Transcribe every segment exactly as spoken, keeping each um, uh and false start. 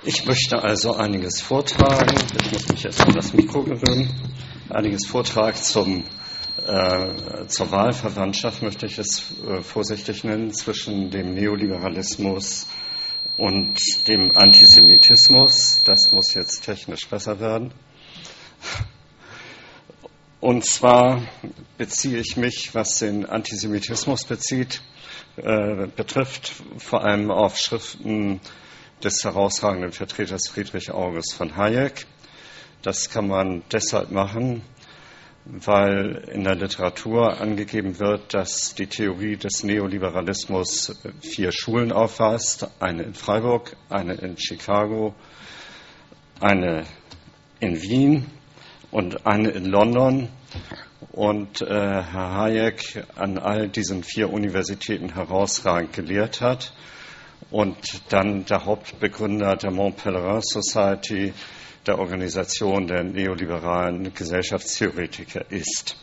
Ich möchte also einiges vortragen. Ich muss mich erst an das Mikro gewöhnen. Einiges vortragen zum, äh, zur Wahlverwandtschaft, möchte ich es äh, vorsichtig nennen, zwischen dem Neoliberalismus und dem Antisemitismus. Das muss jetzt technisch besser werden. Und zwar beziehe ich mich, was den Antisemitismus bezieht, äh, betrifft, vor allem auf Schriften des herausragenden Vertreters Friedrich August von Hayek. Das kann man deshalb machen, weil in der Literatur angegeben wird, dass die Theorie des Neoliberalismus vier Schulen aufweist. Eine in Freiburg, eine in Chicago, eine in Wien und eine in London. Und äh, Herr Hayek an all diesen vier Universitäten herausragend gelehrt hat und dann der Hauptbegründer der Mont Pelerin Society, der Organisation der neoliberalen Gesellschaftstheoretiker ist.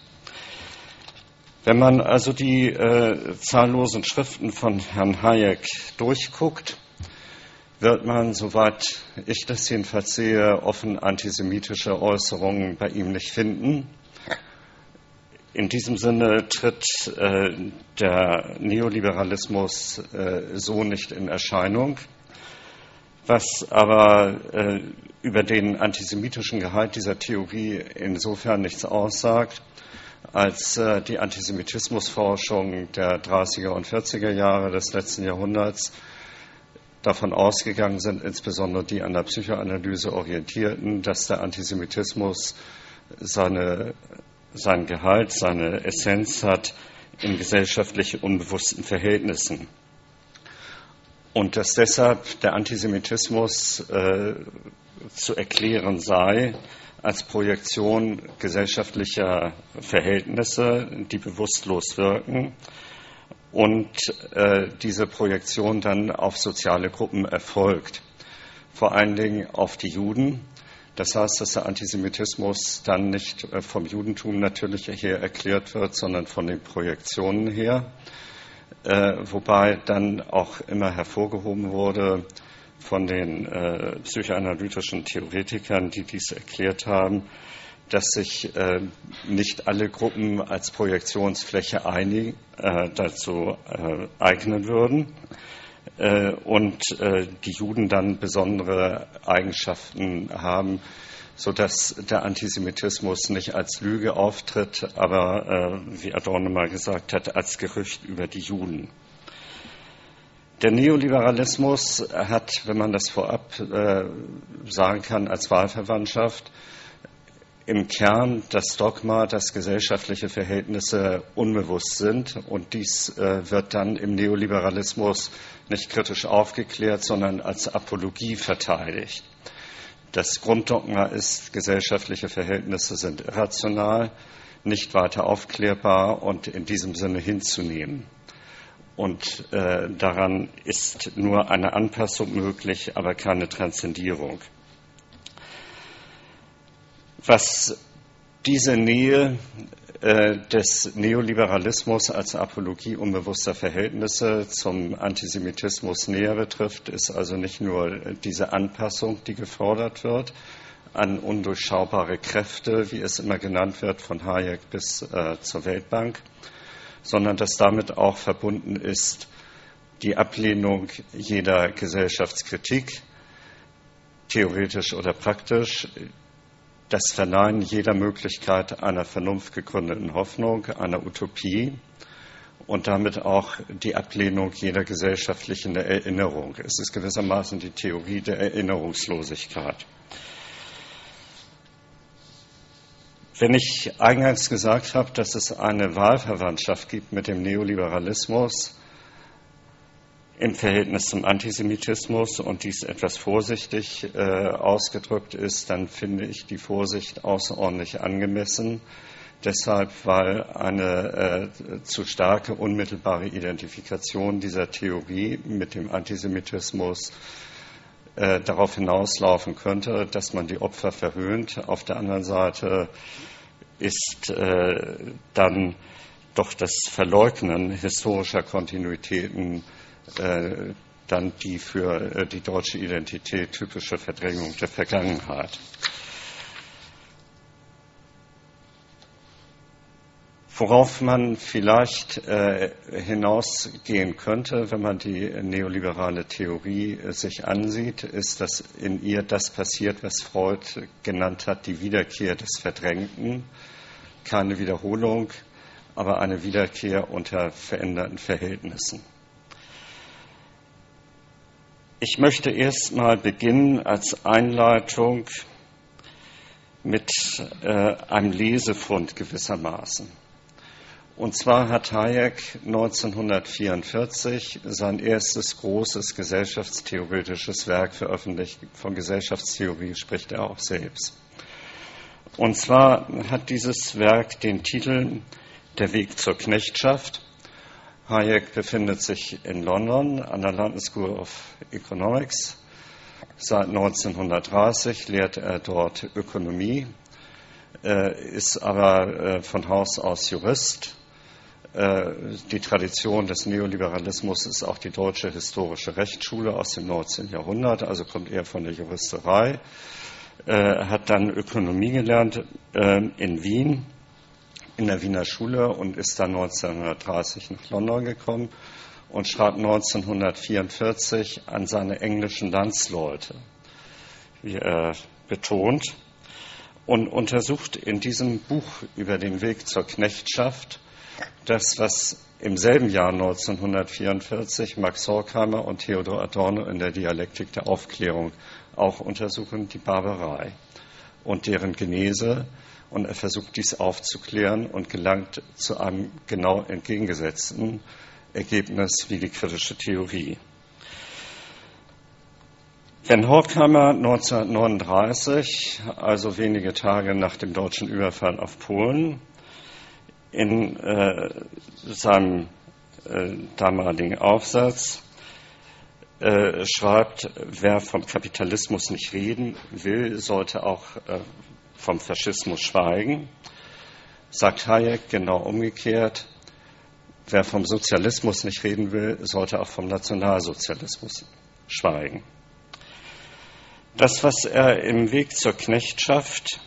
Wenn man also die äh, zahllosen Schriften von Herrn Hayek durchguckt, wird man, soweit ich das jedenfalls sehe, offen antisemitische Äußerungen bei ihm nicht finden. In diesem Sinne tritt äh, der Neoliberalismus äh, so nicht in Erscheinung. Was aber äh, über den antisemitischen Gehalt dieser Theorie insofern nichts aussagt, als äh, die Antisemitismusforschung der dreißiger und vierziger Jahre des letzten Jahrhunderts davon ausgegangen sind, insbesondere die an der Psychoanalyse orientierten, dass der Antisemitismus seine, seinen Gehalt, seine Essenz hat in gesellschaftlich unbewussten Verhältnissen. Und dass deshalb der Antisemitismus äh, zu erklären sei als Projektion gesellschaftlicher Verhältnisse, die bewusstlos wirken und äh, diese Projektion dann auf soziale Gruppen erfolgt, vor allen Dingen auf die Juden. Das heißt, dass der Antisemitismus dann nicht äh, vom Judentum natürlich her erklärt wird, sondern von den Projektionen her. Äh, wobei dann auch immer hervorgehoben wurde von den äh, psychoanalytischen Theoretikern, die dies erklärt haben, dass sich äh, nicht alle Gruppen als Projektionsfläche einig, äh, dazu äh, eignen würden äh, und äh, die Juden dann besondere Eigenschaften haben, sodass der Antisemitismus nicht als Lüge auftritt, aber, äh, wie Adorno mal gesagt hat, als Gerücht über die Juden. Der Neoliberalismus hat, wenn man das vorab äh, sagen kann, als Wahlverwandtschaft im Kern das Dogma, dass gesellschaftliche Verhältnisse unbewusst sind. Und dies äh, wird dann im Neoliberalismus nicht kritisch aufgeklärt, sondern als Apologie verteidigt. Das Grunddogma ist, gesellschaftliche Verhältnisse sind irrational, nicht weiter aufklärbar und in diesem Sinne hinzunehmen. Und äh, daran ist nur eine Anpassung möglich, aber keine Transzendierung. Was diese Nähe äh, des Neoliberalismus als Apologie unbewusster Verhältnisse zum Antisemitismus näher betrifft, ist also nicht nur diese Anpassung, die gefordert wird an undurchschaubare Kräfte, wie es immer genannt wird, von Hayek bis äh, zur Weltbank, sondern dass damit auch verbunden ist die Ablehnung jeder Gesellschaftskritik, theoretisch oder praktisch, das Verneinen jeder Möglichkeit einer vernunftgegründeten Hoffnung, einer Utopie und damit auch die Ablehnung jeder gesellschaftlichen Erinnerung. Es ist gewissermaßen die Theorie der Erinnerungslosigkeit. Wenn ich eingangs gesagt habe, dass es eine Wahlverwandtschaft gibt mit dem Neoliberalismus im Verhältnis zum Antisemitismus und dies etwas vorsichtig äh, ausgedrückt ist, dann finde ich die Vorsicht außerordentlich angemessen. Deshalb, weil eine äh, zu starke unmittelbare Identifikation dieser Theorie mit dem Antisemitismus äh, darauf hinauslaufen könnte, dass man die Opfer verhöhnt. Auf der anderen Seite ist äh, dann doch das Verleugnen historischer Kontinuitäten dann die für die deutsche Identität typische Verdrängung der Vergangenheit. Worauf man vielleicht äh, hinausgehen könnte, wenn man die neoliberale Theorie äh, sich ansieht, ist, dass in ihr das passiert, was Freud genannt hat, die Wiederkehr des Verdrängten. Keine Wiederholung, aber eine Wiederkehr unter veränderten Verhältnissen. Ich möchte erst mal beginnen als Einleitung mit äh, einem Lesefund gewissermaßen. Und zwar hat Hayek neunzehnhundertvierundvierzig sein erstes großes gesellschaftstheoretisches Werk veröffentlicht. Von Gesellschaftstheorie spricht er auch selbst. Und zwar hat dieses Werk den Titel Der Weg zur Knechtschaft. Hayek befindet sich in London an der London School of Economics. Seit neunzehnhundertdreißig lehrt er dort Ökonomie, ist aber von Haus aus Jurist. Die Tradition des Neoliberalismus ist auch die Deutsche Historische Rechtsschule aus dem neunzehnten Jahrhundert, also kommt eher von der Juristerei. Er hat dann Ökonomie gelernt in Wien, in der Wiener Schule und ist dann neunzehnhundertdreißig nach London gekommen und schreibt neunzehnhundertvierundvierzig an seine englischen Landsleute, wie er betont, und untersucht in diesem Buch über den Weg zur Knechtschaft das, was im selben Jahr neunzehnhundertvierundvierzig Max Horkheimer und Theodor Adorno in der Dialektik der Aufklärung auch untersuchen, die Barbarei und deren Genese. Und er versucht, dies aufzuklären und gelangt zu einem genau entgegengesetzten Ergebnis wie die kritische Theorie. Wenn Horkheimer neunzehnhundertneununddreißig, also wenige Tage nach dem deutschen Überfall auf Polen, in äh, seinem äh, damaligen Aufsatz äh, schreibt, wer vom Kapitalismus nicht reden will, sollte auch äh, vom Faschismus schweigen, sagt Hayek genau umgekehrt, wer vom Sozialismus nicht reden will, sollte auch vom Nationalsozialismus schweigen. Das, was er im Weg zur Knechtschaft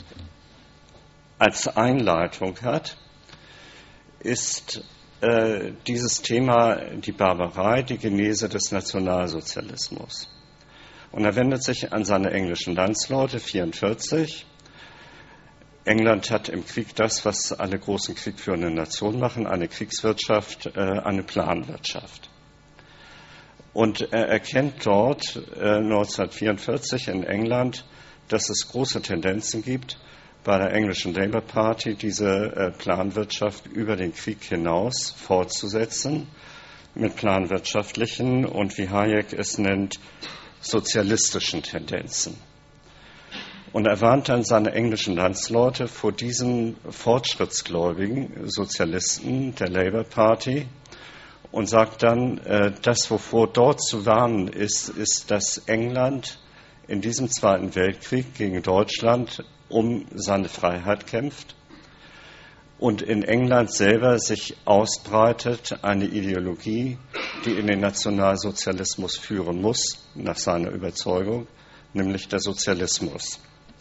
als Einleitung hat, ist äh, dieses Thema, die Barbarei, die Genese des Nationalsozialismus. Und er wendet sich an seine englischen Landsleute, vierundvierzig. England hat im Krieg das, was alle großen kriegführenden Nationen machen, eine Kriegswirtschaft, äh, eine Planwirtschaft. Und er erkennt dort äh, neunzehnhundertvierundvierzig in England, dass es große Tendenzen gibt, bei der englischen Labour Party diese äh, Planwirtschaft über den Krieg hinaus fortzusetzen, mit planwirtschaftlichen und, wie Hayek es nennt, sozialistischen Tendenzen. Und er warnt dann seine englischen Landsleute vor diesen fortschrittsgläubigen Sozialisten der Labour Party und sagt dann, äh, das, wovor dort zu warnen ist, ist, dass England in diesem Zweiten Weltkrieg gegen Deutschland um seine Freiheit kämpft und in England selber sich ausbreitet eine Ideologie, die in den Nationalsozialismus führen muss, nach seiner Überzeugung, nämlich der Sozialismus.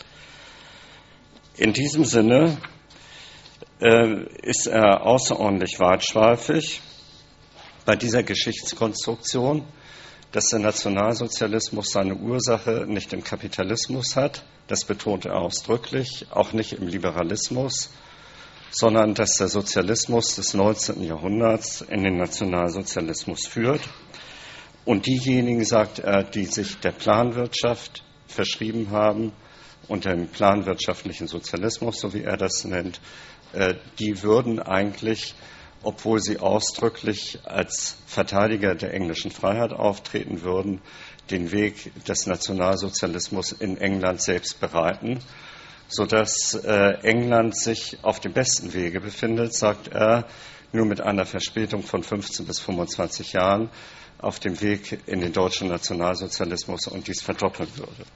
In diesem Sinne äh, ist er außerordentlich weitschweifig bei dieser Geschichtskonstruktion, dass der Nationalsozialismus seine Ursache nicht im Kapitalismus hat, das betont er ausdrücklich, auch nicht im Liberalismus, sondern dass der Sozialismus des neunzehnten Jahrhunderts in den Nationalsozialismus führt. Und diejenigen, sagt er, die sich der Planwirtschaft verschrieben haben und dem planwirtschaftlichen Sozialismus, so wie er das nennt, die würden eigentlich, obwohl sie ausdrücklich als Verteidiger der englischen Freiheit auftreten würden, den Weg des Nationalsozialismus in England selbst bereiten, sodass äh, England sich auf dem besten Wege befindet, sagt er, nur mit einer Verspätung von fünfzehn bis fünfundzwanzig Jahren auf dem Weg in den deutschen Nationalsozialismus und dies verdoppeln würde.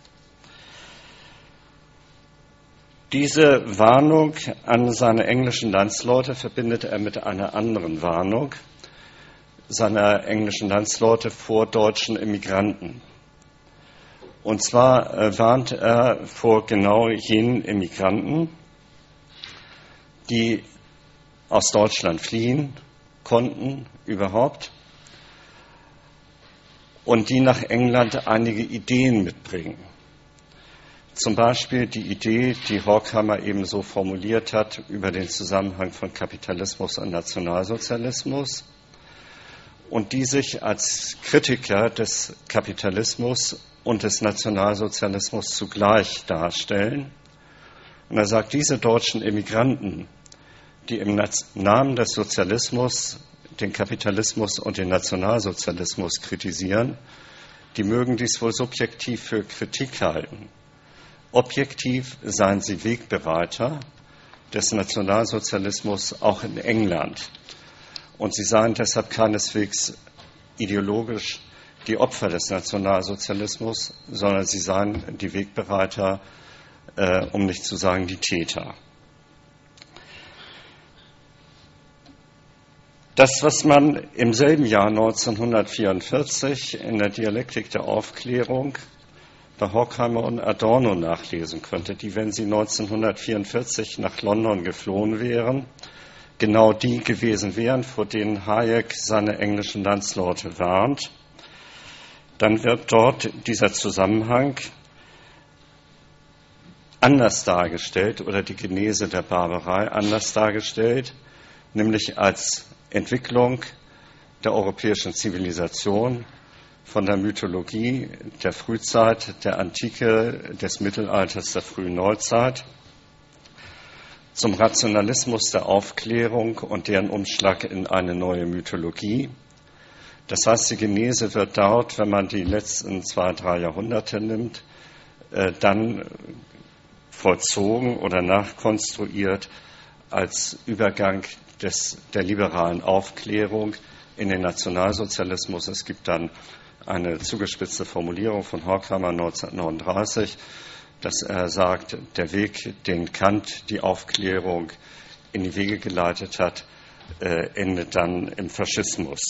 Diese Warnung an seine englischen Landsleute verbindet er mit einer anderen Warnung, seiner englischen Landsleute vor deutschen Immigranten. Und zwar äh, warnt er vor genau jenen Immigranten, die aus Deutschland fliehen konnten überhaupt und die nach England einige Ideen mitbringen. Zum Beispiel die Idee, die Horkheimer eben so formuliert hat, über den Zusammenhang von Kapitalismus und Nationalsozialismus und die sich als Kritiker des Kapitalismus und des Nationalsozialismus zugleich darstellen. Und er sagt, diese deutschen Immigranten, die im Namen des Sozialismus den Kapitalismus und den Nationalsozialismus kritisieren, die mögen dies wohl subjektiv für Kritik halten. Objektiv seien sie Wegbereiter des Nationalsozialismus auch in England. Und sie seien deshalb keineswegs ideologisch die Opfer des Nationalsozialismus, sondern sie seien die Wegbereiter, äh, um nicht zu sagen die Täter. Das, was man im selben Jahr neunzehnhundertvierundvierzig in der Dialektik der Aufklärung bei Horkheimer und Adorno nachlesen könnte, die, wenn sie neunzehnhundertvierundvierzig nach London geflohen wären, genau die gewesen wären, vor denen Hayek seine englischen Landsleute warnt, dann wird dort dieser Zusammenhang anders dargestellt oder die Genese der Barbarei anders dargestellt, nämlich als Entwicklung der europäischen Zivilisation von der Mythologie der Frühzeit, der Antike, des Mittelalters, der frühen Neuzeit zum Rationalismus der Aufklärung und deren Umschlag in eine neue Mythologie. Das heißt, die Genese wird dort, wenn man die letzten zwei, drei Jahrhunderte nimmt, äh, dann vollzogen oder nachkonstruiert als Übergang des, der liberalen Aufklärung in den Nationalsozialismus. Es gibt dann eine zugespitzte Formulierung von Horkheimer neunzehnhundertneununddreißig, dass er sagt, der Weg, den Kant die Aufklärung in die Wege geleitet hat, äh, endet dann im Faschismus.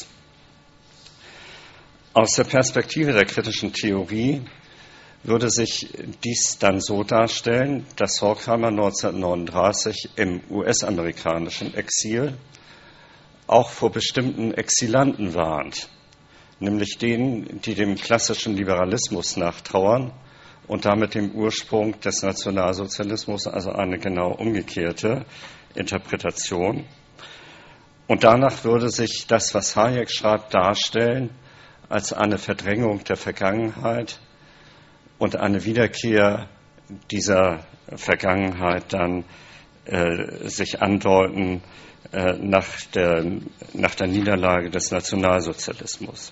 Aus der Perspektive der kritischen Theorie würde sich dies dann so darstellen, dass Horkheimer neunzehnhundertneununddreißig im U S-amerikanischen Exil auch vor bestimmten Exilanten warnt, nämlich denen, die dem klassischen Liberalismus nachtrauern und damit dem Ursprung des Nationalsozialismus, also eine genau umgekehrte Interpretation. Und danach würde sich das, was Hayek schreibt, darstellen als eine Verdrängung der Vergangenheit und eine Wiederkehr dieser Vergangenheit dann äh, sich andeuten äh, nach, der, nach der Niederlage des Nationalsozialismus.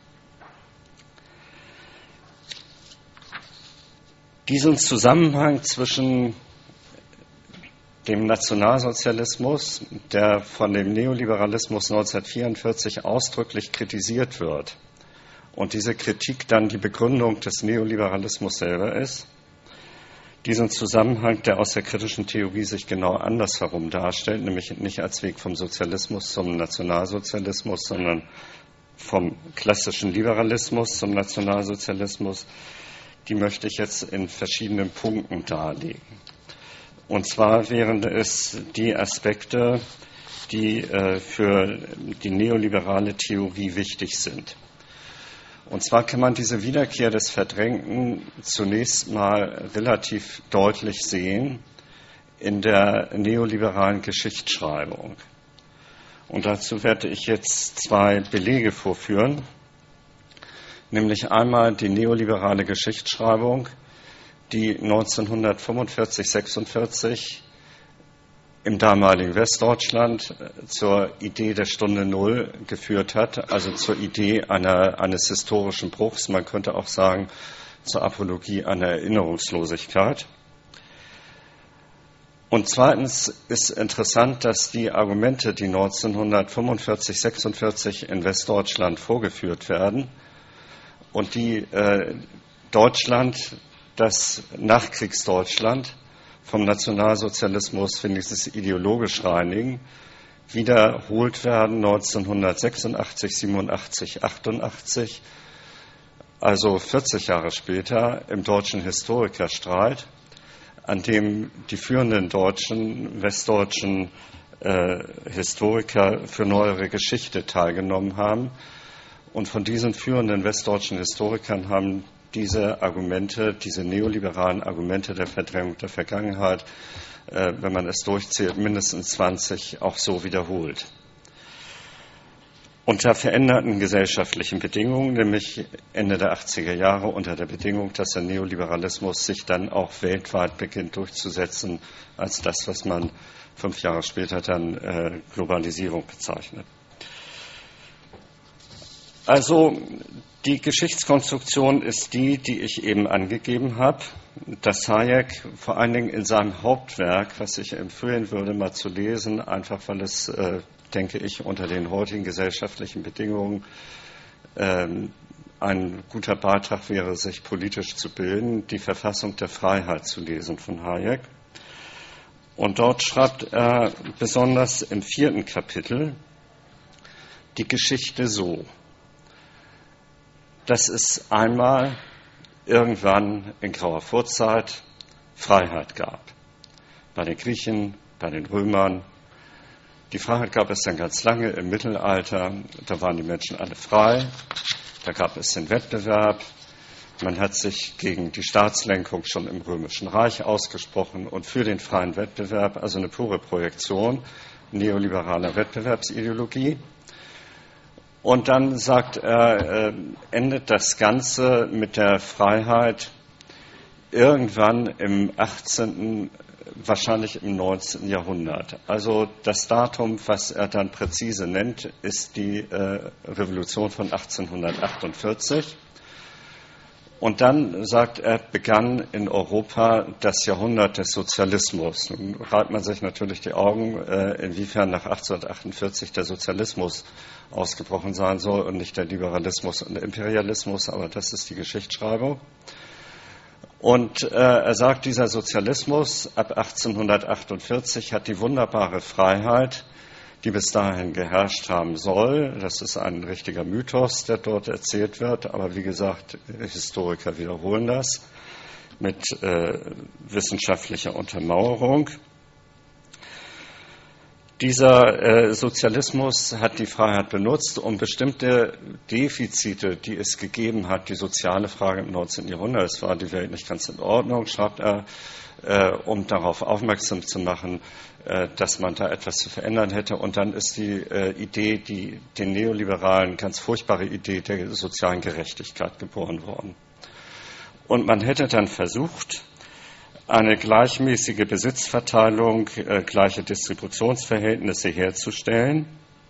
Diesen Zusammenhang zwischen dem Nationalsozialismus, der von dem Neoliberalismus neunzehnhundertvierundvierzig ausdrücklich kritisiert wird, und diese Kritik dann die Begründung des Neoliberalismus selber ist, diesen Zusammenhang, der aus der kritischen Theorie sich genau andersherum darstellt, nämlich nicht als Weg vom Sozialismus zum Nationalsozialismus, sondern vom klassischen Liberalismus zum Nationalsozialismus, die möchte ich jetzt in verschiedenen Punkten darlegen. Und zwar wären es die Aspekte, die äh, für die neoliberale Theorie wichtig sind. Und zwar kann man diese Wiederkehr des Verdrängten zunächst mal relativ deutlich sehen in der neoliberalen Geschichtsschreibung. Und dazu werde ich jetzt zwei Belege vorführen, nämlich einmal die neoliberale Geschichtsschreibung, die neunzehnhundertfünfundvierzig sechsundvierzig im damaligen Westdeutschland zur Idee der Stunde Null geführt hat, also zur Idee einer, eines historischen Bruchs, man könnte auch sagen, zur Apologie einer Erinnerungslosigkeit. Und zweitens ist interessant, dass die Argumente, die neunzehnhundertfünfundvierzig sechsundvierzig in Westdeutschland vorgeführt werden und die äh, Deutschland, das Nachkriegsdeutschland, vom Nationalsozialismus wenigstens ideologisch reinigen, wiederholt werden neunzehnhundertsechsundachtzig, siebenundachtzig, achtundachtzig, also vierzig Jahre später, im Deutschen Historikerstreit, an dem die führenden deutschen, westdeutschen äh, Historiker für neuere Geschichte teilgenommen haben. Und von diesen führenden westdeutschen Historikern haben diese Argumente, diese neoliberalen Argumente der Verdrängung der Vergangenheit, äh, wenn man es durchzählt, mindestens zwanzig auch so wiederholt. Unter veränderten gesellschaftlichen Bedingungen, nämlich Ende der achtziger Jahre, unter der Bedingung, dass der Neoliberalismus sich dann auch weltweit beginnt durchzusetzen, als das, was man fünf Jahre später dann äh, Globalisierung bezeichnet. Also die Geschichtskonstruktion ist die, die ich eben angegeben habe, dass Hayek vor allen Dingen in seinem Hauptwerk, was ich empfehlen würde, mal zu lesen, einfach weil es, äh, denke ich, unter den heutigen gesellschaftlichen Bedingungen ähm, ein guter Beitrag wäre, sich politisch zu bilden, die Verfassung der Freiheit zu lesen von Hayek. Und dort schreibt er besonders im vierten Kapitel die Geschichte so, dass es einmal irgendwann in grauer Vorzeit Freiheit gab. Bei den Griechen, bei den Römern. Die Freiheit gab es dann ganz lange im Mittelalter. Da waren die Menschen alle frei. Da gab es den Wettbewerb. Man hat sich gegen die Staatslenkung schon im Römischen Reich ausgesprochen und für den freien Wettbewerb, also eine pure Projektion neoliberaler Wettbewerbsideologie. Und dann sagt er, äh, endet das Ganze mit der Freiheit irgendwann im achtzehnten, wahrscheinlich im neunzehnten Jahrhundert. Also das Datum, was er dann präzise nennt, ist die äh, Revolution von achtzehnhundertachtundvierzig. Und dann, sagt er, begann in Europa das Jahrhundert des Sozialismus. Nun reibt man sich natürlich die Augen, äh, inwiefern nach achtzehnhundertachtundvierzig der Sozialismus ausgebrochen sein soll und nicht der Liberalismus und der Imperialismus, aber das ist die Geschichtsschreibung. Und äh, er sagt, dieser Sozialismus ab achtzehnhundertachtundvierzig hat die wunderbare Freiheit, die bis dahin geherrscht haben soll. Das ist ein richtiger Mythos, der dort erzählt wird, aber wie gesagt, Historiker wiederholen das mit äh, wissenschaftlicher Untermauerung. Dieser äh, Sozialismus hat die Freiheit benutzt, um bestimmte Defizite, die es gegeben hat, die soziale Frage im neunzehnten Jahrhundert, es war die Welt nicht ganz in Ordnung, schreibt er, äh, um darauf aufmerksam zu machen, äh, dass man da etwas zu verändern hätte. Und dann ist die äh, Idee, die den Neoliberalen ganz furchtbare Idee der sozialen Gerechtigkeit geboren worden. Und man hätte dann versucht, eine gleichmäßige Besitzverteilung, äh, gleiche Distributionsverhältnisse herzustellen.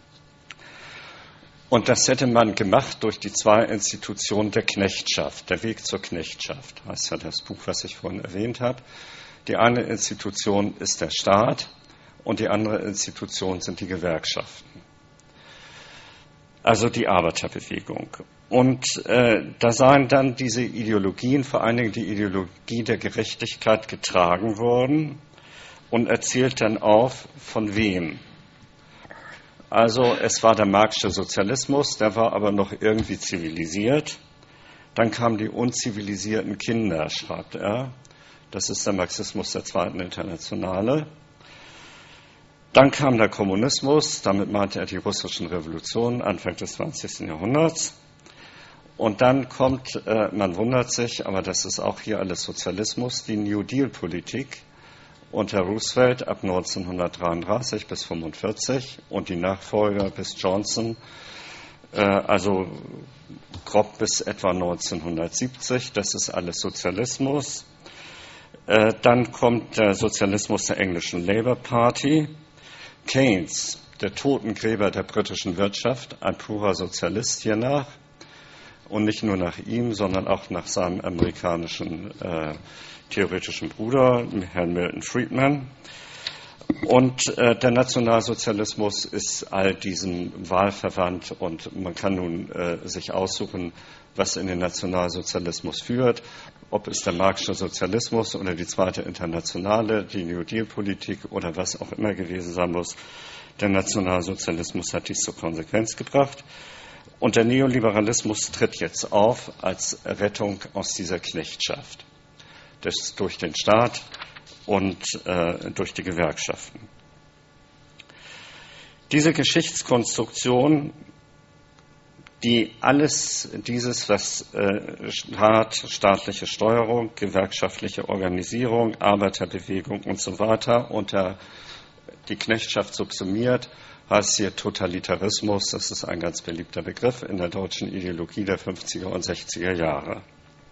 Und das hätte man gemacht durch die zwei Institutionen der Knechtschaft, der Weg zur Knechtschaft, heißt ja das Buch, was ich vorhin erwähnt habe. Die eine Institution ist der Staat und die andere Institution sind die Gewerkschaften, also die Arbeiterbewegung. Und äh, da seien dann diese Ideologien, vor allen Dingen die Ideologie der Gerechtigkeit, getragen worden und erzählt dann auf, von wem. Also es war der Marxische Sozialismus, der war aber noch irgendwie zivilisiert. Dann kamen die unzivilisierten Kinder, schreibt er. Das ist der Marxismus der Zweiten Internationale. Dann kam der Kommunismus, damit meinte er die russischen Revolutionen Anfang des zwanzigsten Jahrhunderts. Und dann kommt, äh, man wundert sich, aber das ist auch hier alles Sozialismus, die New Deal-Politik unter Roosevelt ab neunzehnhundertdreiunddreißig bis fünfundvierzig und die Nachfolger bis Johnson, äh, also grob bis etwa neunzehnhundertsiebzig, das ist alles Sozialismus. Äh, dann kommt der Sozialismus der englischen Labour Party, Keynes, der Totengräber der britischen Wirtschaft, ein purer Sozialist hiernach. Und nicht nur nach ihm, sondern auch nach seinem amerikanischen äh, theoretischen Bruder, Herrn Milton Friedman. Und äh, der Nationalsozialismus ist all diesen wahlverwandt und man kann nun äh, sich aussuchen, was in den Nationalsozialismus führt, ob es der Marxische Sozialismus oder die Zweite Internationale, die New Deal-Politik oder was auch immer gewesen sein muss. Der Nationalsozialismus hat dies zur Konsequenz gebracht. Und der Neoliberalismus tritt jetzt auf als Rettung aus dieser Knechtschaft. Das durch den Staat und äh, durch die Gewerkschaften. Diese Geschichtskonstruktion, die alles dieses, was äh, Staat, staatliche Steuerung, gewerkschaftliche Organisierung, Arbeiterbewegung und so weiter unter die Knechtschaft subsumiert, heißt hier Totalitarismus. Das ist ein ganz beliebter Begriff in der deutschen Ideologie der fünfziger und sechziger Jahre.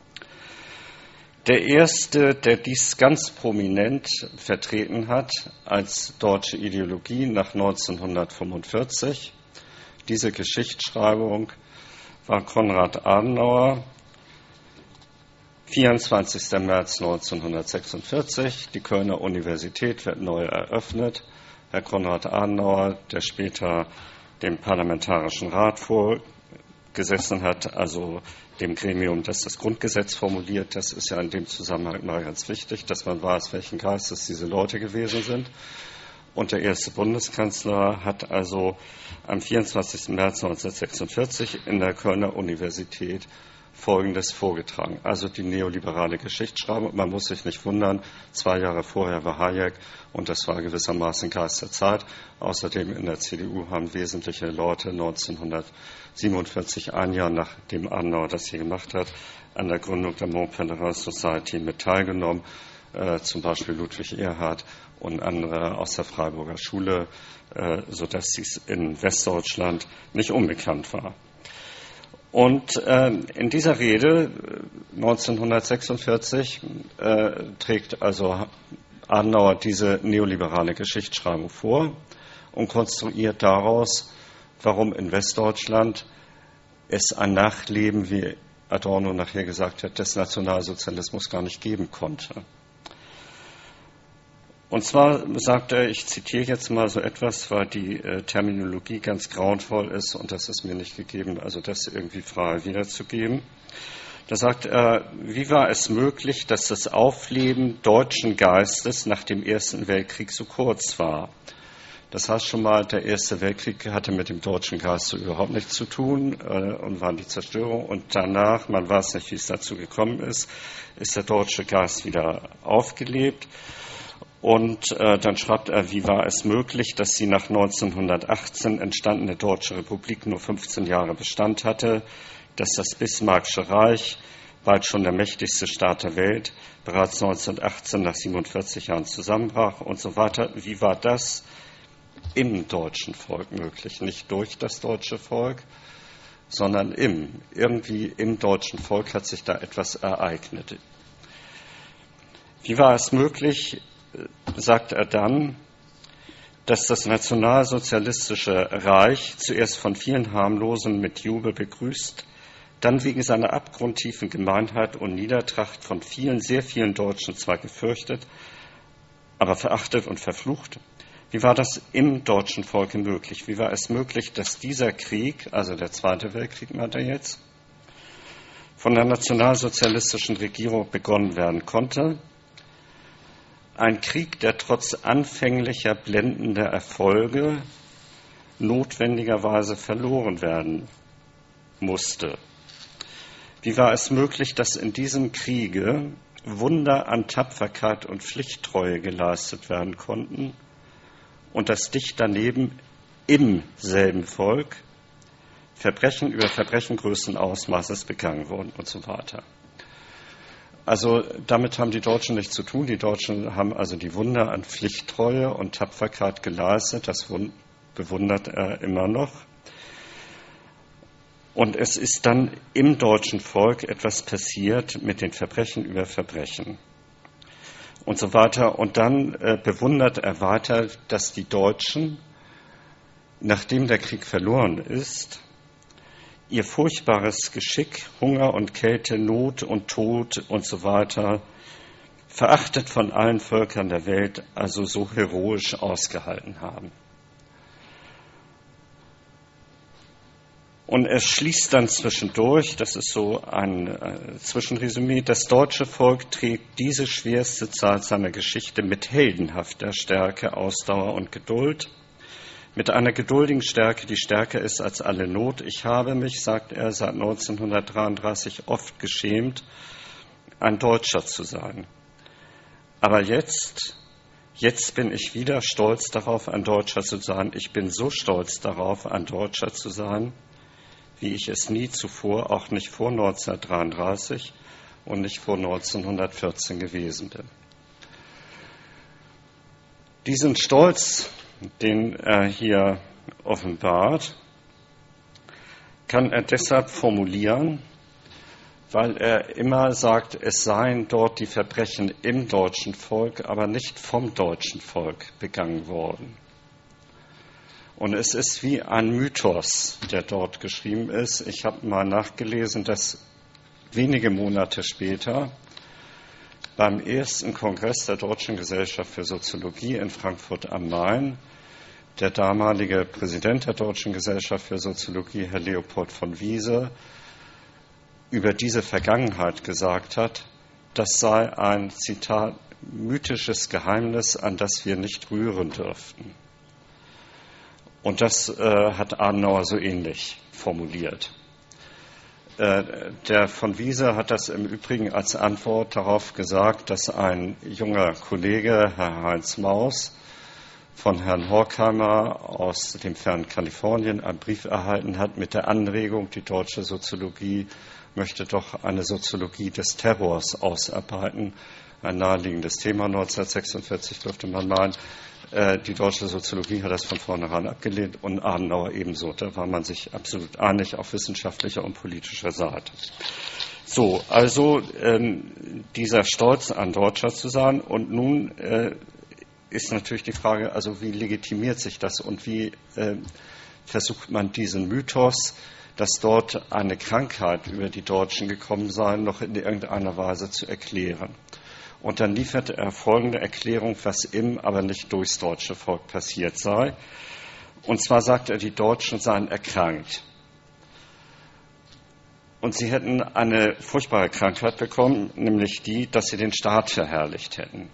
Der erste, der dies ganz prominent vertreten hat als deutsche Ideologie nach neunzehnhundertfünfundvierzig, diese Geschichtsschreibung, war Konrad Adenauer, vierundzwanzigster März neunzehnhundertsechsundvierzig. Die Kölner Universität wird neu eröffnet. Herr Konrad Adenauer, der später dem Parlamentarischen Rat vorgesessen hat, also dem Gremium, das das Grundgesetz formuliert. Das ist ja in dem Zusammenhang mal ganz wichtig, dass man weiß, welchen Geistes diese Leute gewesen sind. Und der erste Bundeskanzler hat also am vierundzwanzigsten März neunzehnhundertsechsundvierzig in der Kölner Universität Folgendes vorgetragen. Also die neoliberale Geschichtsschreibung. Man muss sich nicht wundern, zwei Jahre vorher war Hayek und das war gewissermaßen Geist der Zeit. Außerdem in der C D U haben wesentliche Leute neunzehnhundertsiebenundvierzig, ein Jahr nachdem Adenauer das hier gemacht hat, an der Gründung der Montpellier Society mit teilgenommen. Äh, zum Beispiel Ludwig Erhard und andere aus der Freiburger Schule, äh, sodass dies in Westdeutschland nicht unbekannt war. Und äh, in dieser Rede neunzehnhundertsechsundvierzig äh, trägt also Adenauer diese neoliberale Geschichtsschreibung vor und konstruiert daraus, warum in Westdeutschland es ein Nachleben, wie Adorno nachher gesagt hat, des Nationalsozialismus gar nicht geben konnte. Und zwar sagt er, ich zitiere jetzt mal so etwas, weil die äh, Terminologie ganz grauenvoll ist und das ist mir nicht gegeben, also das irgendwie frei wiederzugeben. Da sagt er, wie war es möglich, dass das Aufleben deutschen Geistes nach dem Ersten Weltkrieg so kurz war? Das heißt schon mal, der Erste Weltkrieg hatte mit dem deutschen Geist so überhaupt nichts zu tun äh, und war die Zerstörung. Und danach, man weiß nicht, wie es dazu gekommen ist, ist der deutsche Geist wieder aufgelebt. Und äh, dann schreibt er, wie war es möglich, dass die nach neunzehnhundertachtzehn entstandene Deutsche Republik nur fünfzehn Jahre Bestand hatte, dass das Bismarckische Reich, bald schon der mächtigste Staat der Welt, bereits neunzehnhundertachtzehn nach siebenundvierzig Jahren zusammenbrach und so weiter. Wie war das im deutschen Volk möglich? Nicht durch das deutsche Volk, sondern im. Irgendwie im deutschen Volk hat sich da etwas ereignet. Wie war es möglich, sagt er dann, dass das nationalsozialistische Reich zuerst von vielen Harmlosen mit Jubel begrüßt, dann wegen seiner abgrundtiefen Gemeinheit und Niedertracht von vielen, sehr vielen Deutschen zwar gefürchtet, aber verachtet und verflucht. Wie war das im deutschen Volke möglich? Wie war es möglich, dass dieser Krieg, also der Zweite Weltkrieg meint er jetzt, von der nationalsozialistischen Regierung begonnen werden konnte? Ein Krieg, der trotz anfänglicher blendender Erfolge notwendigerweise verloren werden musste. Wie war es möglich, dass in diesem Kriege Wunder an Tapferkeit und Pflichttreue geleistet werden konnten und dass dicht daneben im selben Volk Verbrechen über Verbrechen größten Ausmaßes begangen wurden und so weiter? Also damit haben die Deutschen nichts zu tun. Die Deutschen haben also die Wunder an Pflichttreue und Tapferkeit geleistet. Das bewundert er immer noch. Und es ist dann im deutschen Volk etwas passiert mit den Verbrechen über Verbrechen und so weiter. Und dann äh, bewundert er weiter, dass die Deutschen, nachdem der Krieg verloren ist, ihr furchtbares Geschick, Hunger und Kälte, Not und Tod und so weiter, verachtet von allen Völkern der Welt, also so heroisch ausgehalten haben. Und er schließt dann zwischendurch, das ist so ein äh, Zwischenresümee, das deutsche Volk trägt diese schwerste Zeit seiner Geschichte mit heldenhafter Stärke, Ausdauer und Geduld, Mit einer geduldigen Stärke, die stärker ist als alle Not. Ich habe mich, sagt er, seit neunzehnhundertdreiunddreißig oft geschämt, ein Deutscher zu sein. Aber jetzt, jetzt bin ich wieder stolz darauf, ein Deutscher zu sein. Ich bin so stolz darauf, ein Deutscher zu sein, wie ich es nie zuvor, auch nicht vor neunzehnhundertdreiunddreißig und nicht vor neunzehnhundertvierzehn gewesen bin. Diesen Stolz, den er hier offenbart, kann er deshalb formulieren, weil er immer sagt, es seien dort die Verbrechen im deutschen Volk, aber nicht vom deutschen Volk begangen worden. Und es ist wie ein Mythos, der dort geschrieben ist. Ich habe mal nachgelesen, dass wenige Monate später beim ersten Kongress der Deutschen Gesellschaft für Soziologie in Frankfurt am Main der damalige Präsident der Deutschen Gesellschaft für Soziologie, Herr Leopold von Wiese, über diese Vergangenheit gesagt hat, das sei ein, Zitat, mythisches Geheimnis, an das wir nicht rühren dürften. Und das äh, hat Adenauer so ähnlich formuliert. Äh, der von Wiese hat das im Übrigen als Antwort darauf gesagt, dass ein junger Kollege, Herr Heinz Maus, von Herrn Horkheimer aus dem fernen Kalifornien einen Brief erhalten hat mit der Anregung, die deutsche Soziologie möchte doch eine Soziologie des Terrors ausarbeiten. Ein naheliegendes Thema. neunzehnhundertsechsundvierzig dürfte man meinen. Die deutsche Soziologie hat das von vornherein abgelehnt und Adenauer ebenso. Da war man sich absolut einig auf wissenschaftlicher und politischer Seite. So, also ähm, dieser Stolz, ein Deutscher zu sein. Und nun äh, ist natürlich die Frage, also wie legitimiert sich das und wie äh, versucht man diesen Mythos, dass dort eine Krankheit über die Deutschen gekommen sei, noch in irgendeiner Weise zu erklären. Und dann liefert er folgende Erklärung, was im, aber nicht durchs deutsche Volk passiert sei. Und zwar sagt er, die Deutschen seien erkrankt. Und sie hätten eine furchtbare Krankheit bekommen, nämlich die, dass sie den Staat verherrlicht hätten.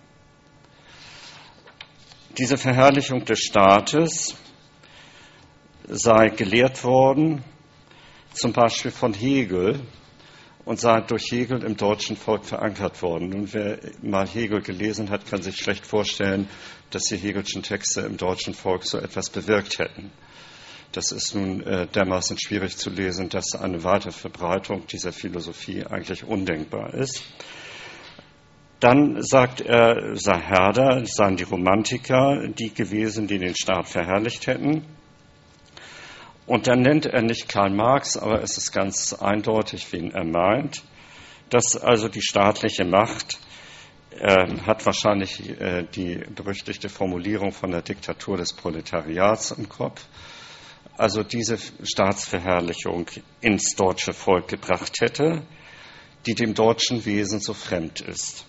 Diese Verherrlichung des Staates sei gelehrt worden, zum Beispiel von Hegel, und sei durch Hegel im deutschen Volk verankert worden. Nun, wer mal Hegel gelesen hat, kann sich schlecht vorstellen, dass die Hegelschen Texte im deutschen Volk so etwas bewirkt hätten. Das ist nun äh, dermaßen schwierig zu lesen, dass eine weitere Verbreitung dieser Philosophie eigentlich undenkbar ist. Dann sagt er, sei Herder, seien die Romantiker die gewesen, die den Staat verherrlicht hätten. Und dann nennt er nicht Karl Marx, aber es ist ganz eindeutig, wen er meint, dass also die staatliche Macht äh, hat wahrscheinlich äh, die berüchtigte Formulierung von der Diktatur des Proletariats im Kopf, also diese Staatsverherrlichung ins deutsche Volk gebracht hätte, die dem deutschen Wesen so fremd ist.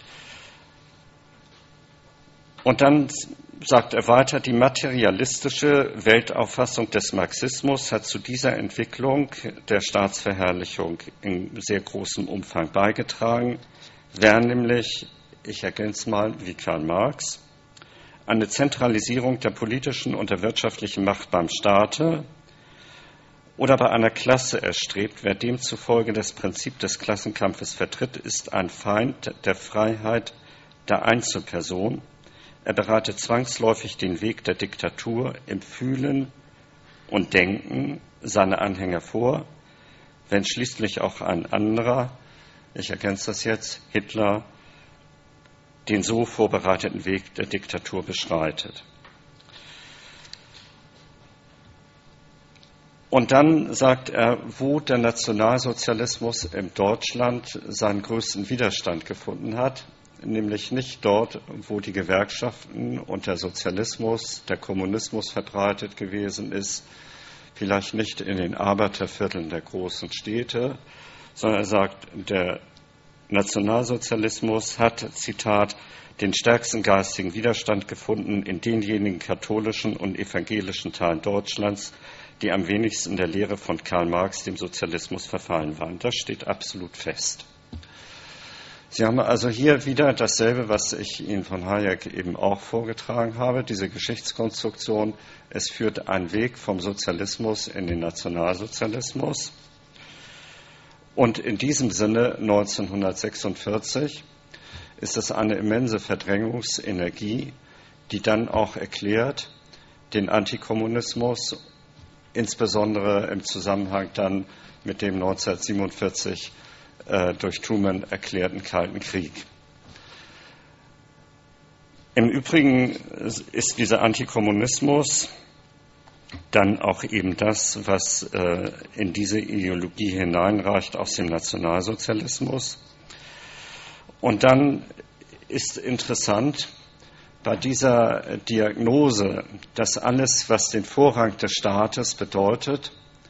Und dann sagt er weiter, die materialistische Weltauffassung des Marxismus hat zu dieser Entwicklung der Staatsverherrlichung in sehr großem Umfang beigetragen, wäre nämlich, ich ergänze mal, wie Karl Marx, eine Zentralisierung der politischen und der wirtschaftlichen Macht beim Staate oder bei einer Klasse erstrebt, wer demzufolge das Prinzip des Klassenkampfes vertritt, ist ein Feind der Freiheit der Einzelperson. Er bereitet zwangsläufig den Weg der Diktatur im Fühlen und Denken seiner Anhänger vor, wenn schließlich auch ein anderer, ich ergänze das jetzt, Hitler, den so vorbereiteten Weg der Diktatur beschreitet. Und dann sagt er, wo der Nationalsozialismus in Deutschland seinen größten Widerstand gefunden hat, nämlich nicht dort, wo die Gewerkschaften und der Sozialismus, der Kommunismus verbreitet gewesen ist, vielleicht nicht in den Arbeitervierteln der großen Städte, sondern er sagt, der Nationalsozialismus hat, Zitat, den stärksten geistigen Widerstand gefunden in denjenigen katholischen und evangelischen Teilen Deutschlands, die am wenigsten der Lehre von Karl Marx, dem Sozialismus, verfallen waren. Das steht absolut fest. Sie haben also hier wieder dasselbe, was ich Ihnen von Hayek eben auch vorgetragen habe, diese Geschichtskonstruktion. Es führt ein Weg vom Sozialismus in den Nationalsozialismus. Und in diesem Sinne neunzehnhundertsechsundvierzig ist es eine immense Verdrängungsenergie, die dann auch erklärt den Antikommunismus, insbesondere im Zusammenhang dann mit dem neunzehnhundertsiebenundvierzig äh, durch Truman erklärten Kalten Krieg. Im Übrigen ist dieser Antikommunismus dann auch eben das, was äh, in diese Ideologie hineinreicht aus dem Nationalsozialismus. Und dann ist interessant bei dieser Diagnose, dass alles, was den Vorrang des Staates bedeutet,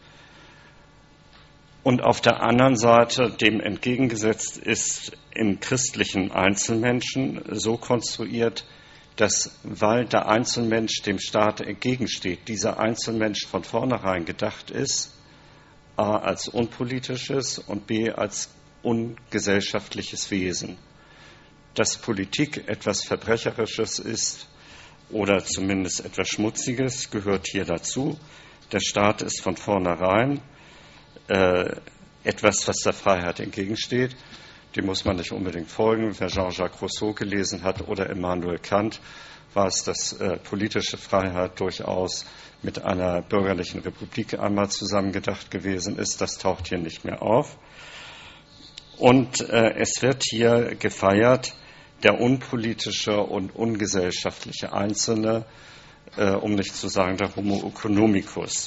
und auf der anderen Seite dem entgegengesetzt ist im christlichen Einzelmenschen so konstruiert, dass, weil der Einzelmensch dem Staat entgegensteht, dieser Einzelmensch von vornherein gedacht ist, a. als unpolitisches und b. als ungesellschaftliches Wesen. Dass Politik etwas Verbrecherisches ist oder zumindest etwas Schmutziges, gehört hier dazu. Der Staat ist von vornherein äh, etwas, was der Freiheit entgegensteht. Dem muss man nicht unbedingt folgen. Wer Jean-Jacques Rousseau gelesen hat oder Immanuel Kant, weiß, dass äh, politische Freiheit durchaus mit einer bürgerlichen Republik einmal zusammengedacht gewesen ist. Das taucht hier nicht mehr auf. Und äh, es wird hier gefeiert, der unpolitische und ungesellschaftliche Einzelne, äh, um nicht zu sagen der Homo economicus.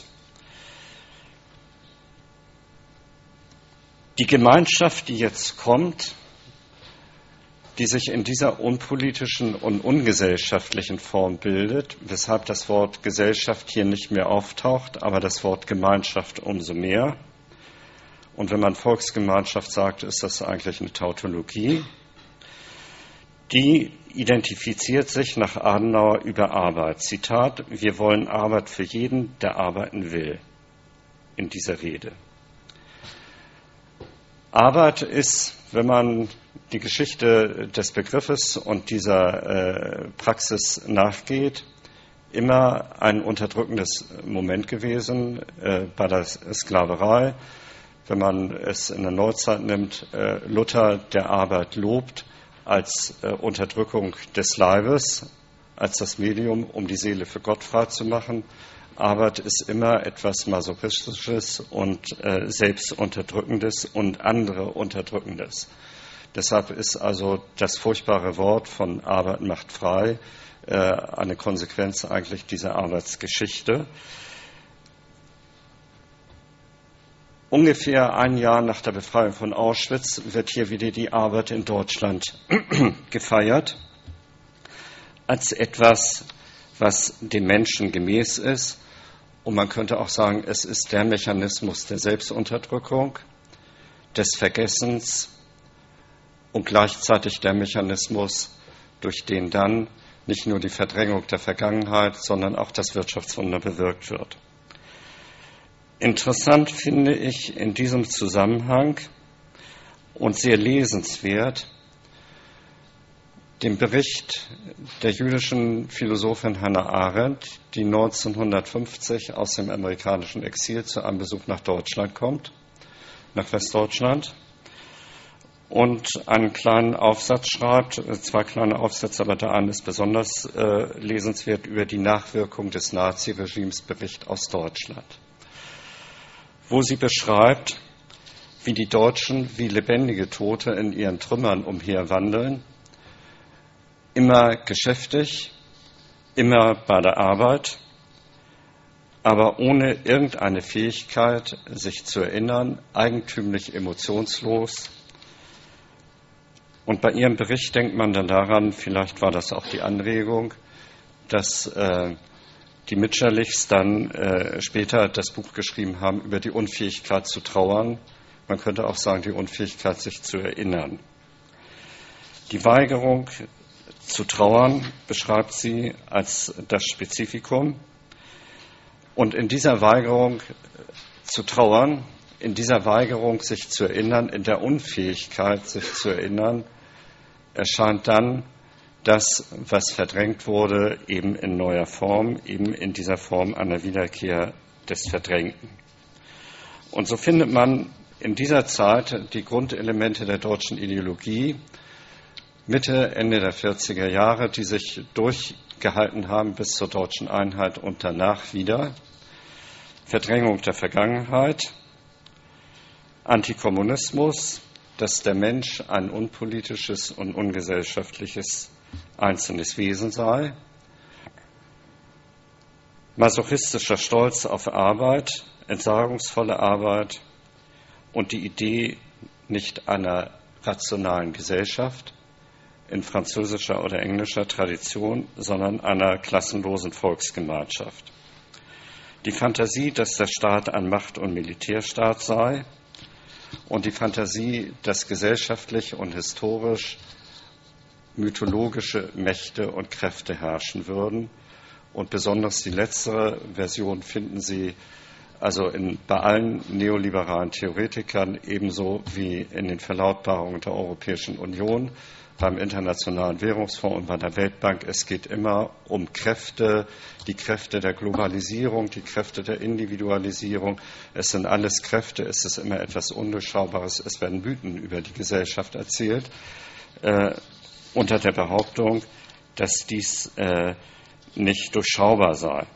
Die Gemeinschaft, die jetzt kommt, die sich in dieser unpolitischen und ungesellschaftlichen Form bildet, weshalb das Wort Gesellschaft hier nicht mehr auftaucht, aber das Wort Gemeinschaft umso mehr. Und wenn man Volksgemeinschaft sagt, ist das eigentlich eine Tautologie. Die identifiziert sich nach Adenauer über Arbeit. Zitat: Wir wollen Arbeit für jeden, der arbeiten will, in dieser Rede. Arbeit ist, wenn man die Geschichte des Begriffes und dieser äh, Praxis nachgeht, immer ein unterdrückendes Moment gewesen äh, bei der Sklaverei. Wenn man es in der Neuzeit nimmt, äh, Luther der Arbeit lobt als äh, Unterdrückung des Leibes, als das Medium, um die Seele für Gott frei zu machen. Arbeit ist immer etwas Masochistisches und äh, Selbstunterdrückendes und andere Unterdrückendes. Deshalb ist also das furchtbare Wort von Arbeit macht frei äh, eine Konsequenz eigentlich dieser Arbeitsgeschichte. Ungefähr ein Jahr nach der Befreiung von Auschwitz wird hier wieder die Arbeit in Deutschland gefeiert als etwas, was dem Menschen gemäß ist. Und man könnte auch sagen, es ist der Mechanismus der Selbstunterdrückung, des Vergessens und gleichzeitig der Mechanismus, durch den dann nicht nur die Verdrängung der Vergangenheit, sondern auch das Wirtschaftswunder bewirkt wird. Interessant finde ich in diesem Zusammenhang und sehr lesenswert den Bericht der jüdischen Philosophin Hannah Arendt, die neunzehnhundertfünfzig aus dem amerikanischen Exil zu einem Besuch nach Deutschland kommt, nach Westdeutschland, und einen kleinen Aufsatz schreibt, zwei kleine Aufsätze, aber der eine ist besonders äh, lesenswert, über die Nachwirkung des Naziregimes, Bericht aus Deutschland, wo sie beschreibt, wie die Deutschen wie lebendige Tote in ihren Trümmern umherwandeln, immer geschäftig, immer bei der Arbeit, aber ohne irgendeine Fähigkeit, sich zu erinnern, eigentümlich emotionslos. Und bei ihrem Bericht denkt man dann daran, vielleicht war das auch die Anregung, dass äh, die Mitscherlichs dann äh, später das Buch geschrieben haben über die Unfähigkeit zu trauern. Man könnte auch sagen, die Unfähigkeit, sich zu erinnern. Die Weigerung zu trauern beschreibt sie als das Spezifikum. Und in dieser Weigerung zu trauern, in dieser Weigerung sich zu erinnern, in der Unfähigkeit sich zu erinnern, erscheint dann das, was verdrängt wurde, eben in neuer Form, eben in dieser Form einer Wiederkehr des Verdrängten. Und so findet man in dieser Zeit die Grundelemente der deutschen Ideologie, Mitte, Ende der vierziger Jahre, die sich durchgehalten haben bis zur deutschen Einheit und danach wieder. Verdrängung der Vergangenheit, Antikommunismus, dass der Mensch ein unpolitisches und ungesellschaftliches einzelnes Wesen sei, masochistischer Stolz auf Arbeit, entsagungsvolle Arbeit und die Idee nicht einer rationalen Gesellschaft in französischer oder englischer Tradition, sondern einer klassenlosen Volksgemeinschaft. Die Fantasie, dass der Staat ein Macht- und Militärstaat sei und die Fantasie, dass gesellschaftlich und historisch mythologische Mächte und Kräfte herrschen würden. Und besonders die letztere Version finden Sie also in, bei allen neoliberalen Theoretikern ebenso wie in den Verlautbarungen der Europäischen Union, beim Internationalen Währungsfonds und bei der Weltbank. Es geht immer um Kräfte, die Kräfte der Globalisierung, die Kräfte der Individualisierung. Es sind alles Kräfte, es ist immer etwas Undurchschaubares, es werden Mythen über die Gesellschaft erzählt, äh, unter der Behauptung, dass dies äh, nicht durchschaubar sei.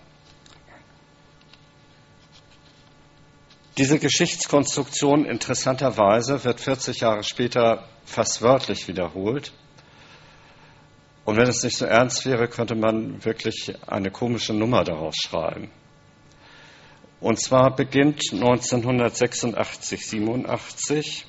Diese Geschichtskonstruktion interessanterweise wird vierzig Jahre später fast wörtlich wiederholt. Und wenn es nicht so ernst wäre, könnte man wirklich eine komische Nummer daraus schreiben. Und zwar beginnt neunzehnhundertsechsundachtzig, siebenundachtzig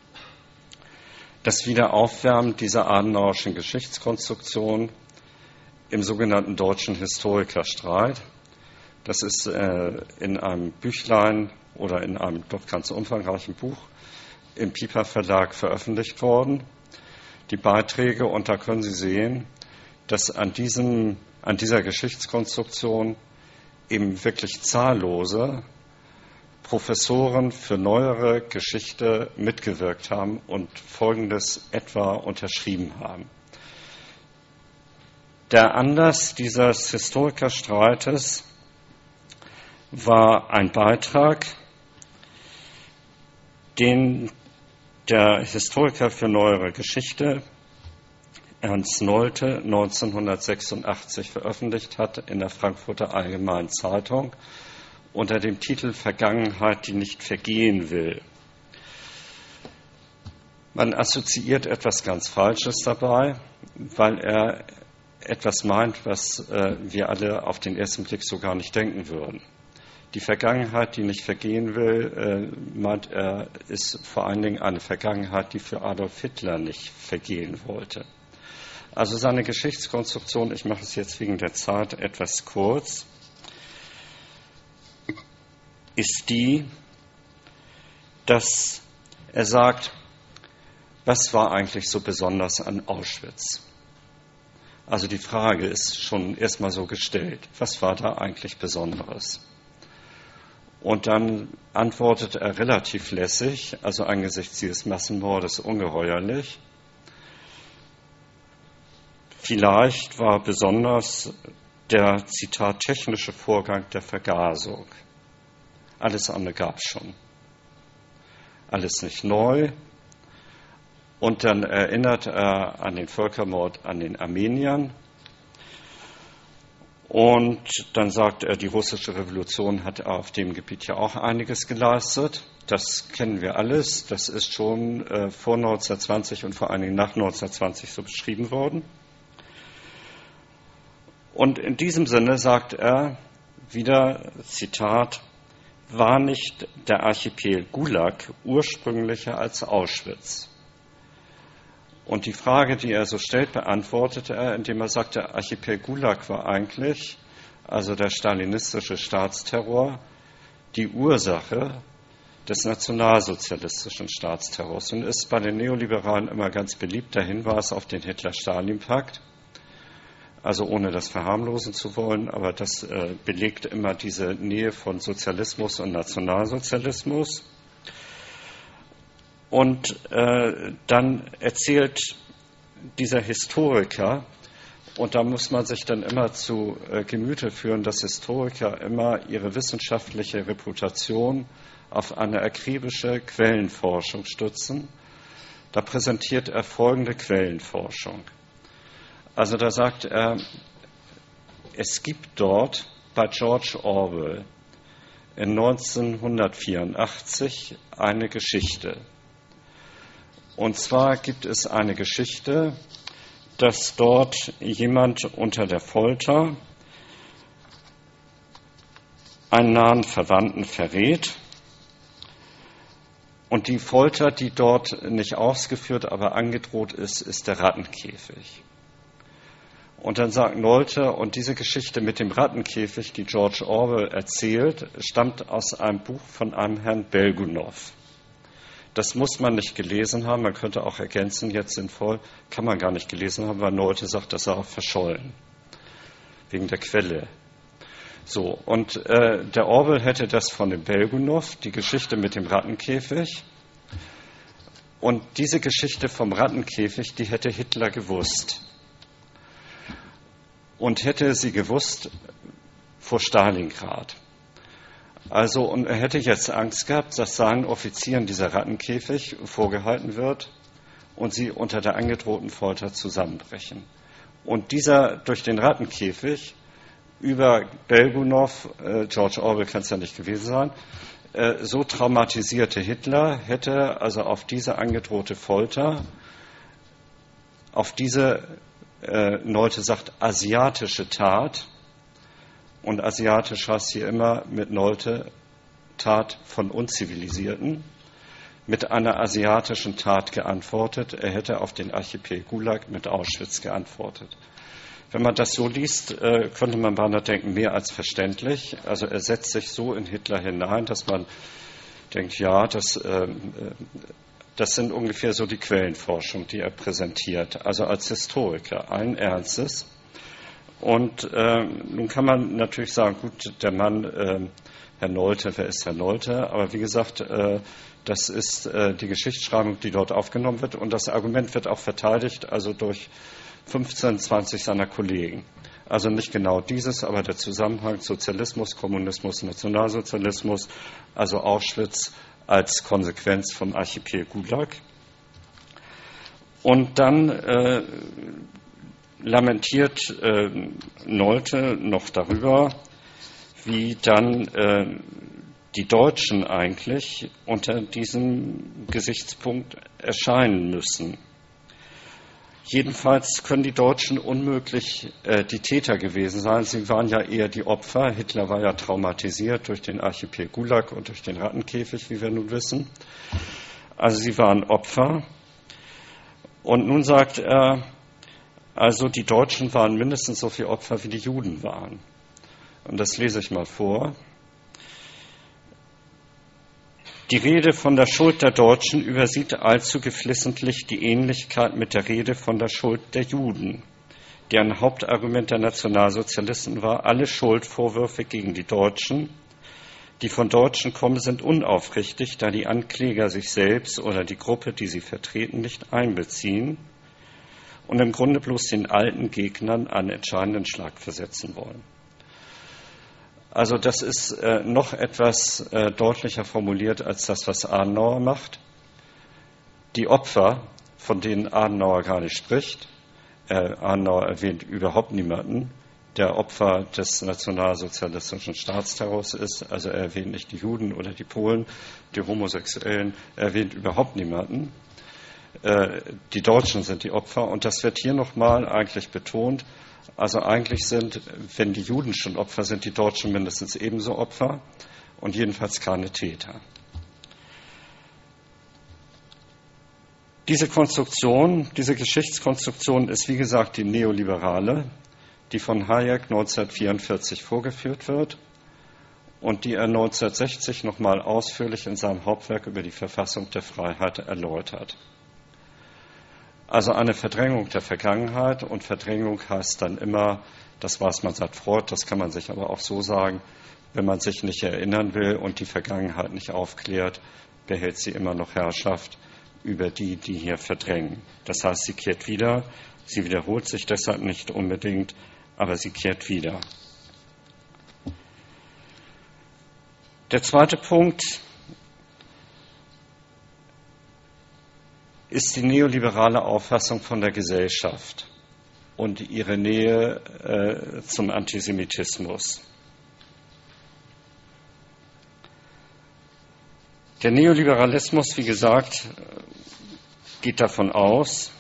das Wiederaufwärmen dieser adenauerischen Geschichtskonstruktion im sogenannten Deutschen Historikerstreit. Das ist äh, in einem Büchlein oder in einem doch ganz umfangreichen Buch im Piper Verlag veröffentlicht worden. Die Beiträge, und da können Sie sehen, dass an, diesem, an dieser Geschichtskonstruktion eben wirklich zahllose Professoren für neuere Geschichte mitgewirkt haben und Folgendes etwa unterschrieben haben. Der Anlass dieses Historikerstreites war ein Beitrag, den der Historiker für neuere Geschichte Ernst Nolte neunzehnhundertsechsundachtzig veröffentlicht hat in der Frankfurter Allgemeinen Zeitung unter dem Titel Vergangenheit, die nicht vergehen will. Man assoziiert etwas ganz Falsches dabei, weil er etwas meint, was äh, wir alle auf den ersten Blick so gar nicht denken würden. Die Vergangenheit, die nicht vergehen will, äh, meint er, ist vor allen Dingen eine Vergangenheit, die für Adolf Hitler nicht vergehen wollte. Also seine Geschichtskonstruktion, ich mache es jetzt wegen der Zeit etwas kurz, ist die, dass er sagt, was war eigentlich so besonders an Auschwitz? Also die Frage ist schon erstmal so gestellt, was war da eigentlich Besonderes? Und dann antwortet er relativ lässig, also angesichts dieses Massenmordes ungeheuerlich. Vielleicht war besonders der, Zitat, technische Vorgang der Vergasung. Alles andere gab es schon. Alles nicht neu. Und dann erinnert er an den Völkermord an den Armeniern. Und dann sagt er, die russische Revolution hat auf dem Gebiet ja auch einiges geleistet. Das kennen wir alles. Das ist schon äh, vor neunzehnhundertzwanzig und vor allen Dingen nach neunzehnhundertzwanzig so beschrieben worden. Und in diesem Sinne sagt er wieder, Zitat, war nicht der Archipel Gulag ursprünglicher als Auschwitz? Und die Frage, die er so stellt, beantwortete er, indem er sagt, der Archipel Gulag war eigentlich, also der stalinistische Staatsterror, die Ursache des nationalsozialistischen Staatsterrors und ist bei den Neoliberalen immer ganz beliebt der Hinweis auf den Hitler-Stalin-Pakt. Also ohne das verharmlosen zu wollen, aber das äh, belegt immer diese Nähe von Sozialismus und dieser Historiker, und da muss man sich dann immer zu äh, Gemüte führen, dass Historiker immer ihre wissenschaftliche Reputation auf eine akribische Quellenforschung stützen. Da präsentiert er folgende Quellenforschung. Also da sagt er, es gibt dort bei George Orwell in neunzehnhundertvierundachtzig eine Geschichte. Und zwar gibt es eine Geschichte, dass dort jemand unter der Folter einen nahen Verwandten verrät. Und die Folter, die dort nicht ausgeführt, aber angedroht ist, ist der Rattenkäfig. Und dann sagt Nolte, und diese Geschichte mit dem Rattenkäfig, die George Orwell erzählt, stammt aus einem Buch von einem Herrn Belgunow. Das muss man nicht gelesen haben, man könnte auch ergänzen, jetzt sinnvoll, kann man gar nicht gelesen haben, weil Nolte sagt, das sei auch verschollen, wegen der Quelle. So, und äh, der Orwell hätte das von dem Belgunow, die Geschichte mit dem Rattenkäfig. Und diese Geschichte vom Rattenkäfig, die hätte Hitler gewusst. Und hätte sie gewusst vor Stalingrad. Also, und er hätte jetzt Angst gehabt, dass seinen Offizieren dieser Rattenkäfig vorgehalten wird und sie unter der angedrohten Folter zusammenbrechen. Und dieser durch den Rattenkäfig über Belgunow, äh, George Orwell kann es ja nicht gewesen sein, äh, so traumatisierte Hitler hätte also auf diese angedrohte Folter, auf diese, äh, Nolte sagt, asiatische Tat, und asiatisch heißt hier immer mit Nolte Tat von Unzivilisierten, mit einer asiatischen Tat geantwortet. Er hätte auf den Archipel Gulag mit Auschwitz geantwortet. Wenn man das so liest, könnte man beinahe denken, mehr als verständlich. Also er setzt sich so in Hitler hinein, dass man denkt, ja, das, das sind ungefähr so die Quellenforschung, die er präsentiert. Also als Historiker, allen Ernstes. Und äh, nun kann man natürlich sagen, gut, der Mann, äh, Herr Nolte, wer ist Herr Nolte? Aber wie gesagt, äh, das ist äh, die Geschichtsschreibung, die dort aufgenommen wird. Und das Argument wird auch verteidigt, also durch fünfzehn, zwanzig seiner Kollegen. Also nicht genau dieses, aber der Zusammenhang Sozialismus, Kommunismus, Nationalsozialismus, also Auschwitz als Konsequenz vom Archipel Gulag. Und dann äh, lamentiert äh, Nolte noch darüber, wie dann äh, die Deutschen eigentlich unter diesem Gesichtspunkt erscheinen müssen. Jedenfalls können die Deutschen unmöglich äh, die Täter gewesen sein. Sie waren ja eher die Opfer. Hitler war ja traumatisiert durch den Archipel Gulag und durch den Rattenkäfig, wie wir nun wissen. Also sie waren Opfer. Und nun sagt er, also die Deutschen waren mindestens so viele Opfer, wie die Juden waren. Und das lese ich mal vor. Die Rede von der Schuld der Deutschen übersieht allzu geflissentlich die Ähnlichkeit mit der Rede von der Schuld der Juden, deren Hauptargument der Nationalsozialisten war, alle Schuldvorwürfe gegen die Deutschen, die von Deutschen kommen, sind unaufrichtig, da die Ankläger sich selbst oder die Gruppe, die sie vertreten, nicht einbeziehen und im Grunde bloß den alten Gegnern einen entscheidenden Schlag versetzen wollen. Also das ist äh, noch etwas äh, deutlicher formuliert als das, was Adenauer macht. Die Opfer, von denen Adenauer gar nicht spricht, äh, Adenauer erwähnt überhaupt niemanden, der Opfer des nationalsozialistischen Staatsterrors ist. Also er erwähnt nicht die Juden oder die Polen, die Homosexuellen, er erwähnt überhaupt niemanden. Die Deutschen sind die Opfer, und das wird hier nochmal eigentlich betont. Also eigentlich sind, wenn die Juden schon Opfer sind, die Deutschen mindestens ebenso Opfer und jedenfalls keine Täter. Diese Konstruktion, diese Geschichtskonstruktion ist wie gesagt die neoliberale, die von Hayek neunzehnhundertvierundvierzig vorgeführt wird und die er neunzehnhundertsechzig nochmal ausführlich in seinem Hauptwerk über die Verfassung der Freiheit erläutert. Also eine Verdrängung der Vergangenheit, und Verdrängung heißt dann immer, das weiß man seit Freud, das kann man sich aber auch so sagen, wenn man sich nicht erinnern will und die Vergangenheit nicht aufklärt, behält sie immer noch Herrschaft über die, die hier verdrängen. Das heißt, sie kehrt wieder, sie wiederholt sich deshalb nicht unbedingt, aber sie kehrt wieder. Der zweite Punkt ist die neoliberale Auffassung von der Gesellschaft und ihre Nähe äh, zum Antisemitismus. Der Neoliberalismus, wie gesagt, geht davon aus,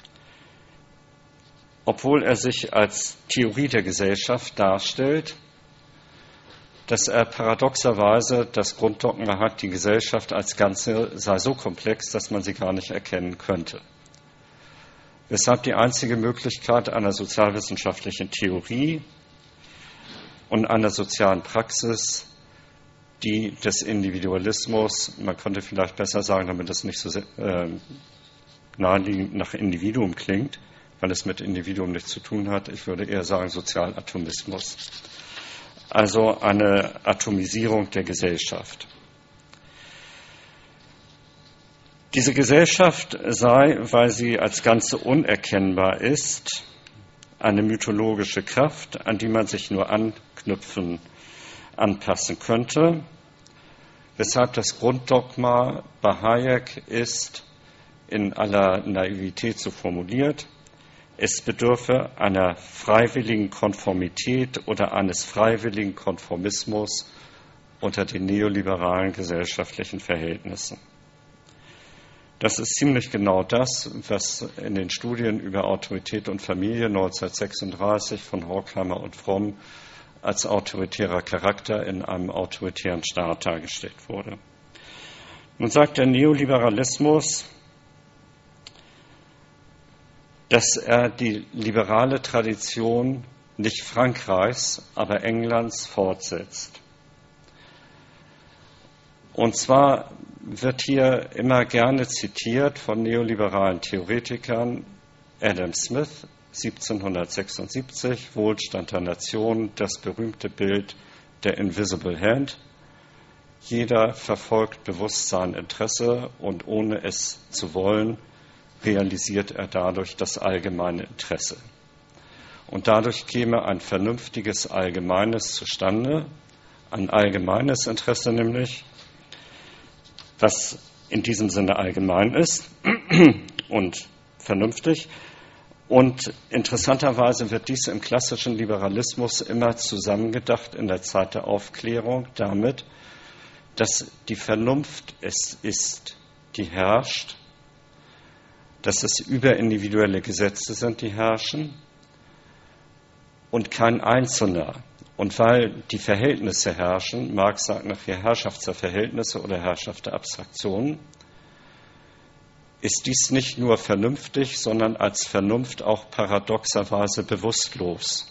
obwohl er sich als Theorie der Gesellschaft darstellt, dass er paradoxerweise das Grunddogma hat, die Gesellschaft als Ganze sei so komplex, dass man sie gar nicht erkennen könnte. Weshalb die einzige Möglichkeit einer sozialwissenschaftlichen Theorie und einer sozialen Praxis die des Individualismus, man könnte vielleicht besser sagen, damit es nicht so äh, naheliegend nach Individuum klingt, weil es mit Individuum nichts zu tun hat, ich würde eher sagen Sozialatomismus. Also eine Atomisierung der Gesellschaft. Diese Gesellschaft sei, weil sie als Ganze unerkennbar ist, eine mythologische Kraft, an die man sich nur anknüpfen anpassen könnte, weshalb das Grunddogma bei Hayek ist, in aller Naivität so formuliert, es bedürfe einer freiwilligen Konformität oder eines freiwilligen Konformismus unter den neoliberalen gesellschaftlichen Verhältnissen. Das ist ziemlich genau das, was in den Studien über Autorität und Familie neunzehnhundertsechsunddreißig von Horkheimer und Fromm als autoritärer Charakter in einem autoritären Staat dargestellt wurde. Nun sagt der Neoliberalismus, dass er die liberale Tradition nicht Frankreichs, aber Englands fortsetzt. Und zwar wird hier immer gerne zitiert von neoliberalen Theoretikern Adam Smith, siebzehnhundertsechsundsiebzig, Wohlstand der Nation, das berühmte Bild der Invisible Hand. Jeder verfolgt bewusst sein Interesse und ohne es zu wollen, realisiert er dadurch das allgemeine Interesse. Und dadurch käme ein vernünftiges Allgemeines zustande, ein allgemeines Interesse nämlich, was in diesem Sinne allgemein ist und vernünftig. Und interessanterweise wird dies im klassischen Liberalismus immer zusammengedacht in der Zeit der Aufklärung damit, dass die Vernunft es ist, die herrscht, dass es überindividuelle Gesetze sind, die herrschen und kein Einzelner. Und weil die Verhältnisse herrschen, Marx sagt nachher Herrschaft der Verhältnisse oder Herrschaft der Abstraktionen, ist dies nicht nur vernünftig, sondern als Vernunft auch paradoxerweise bewusstlos.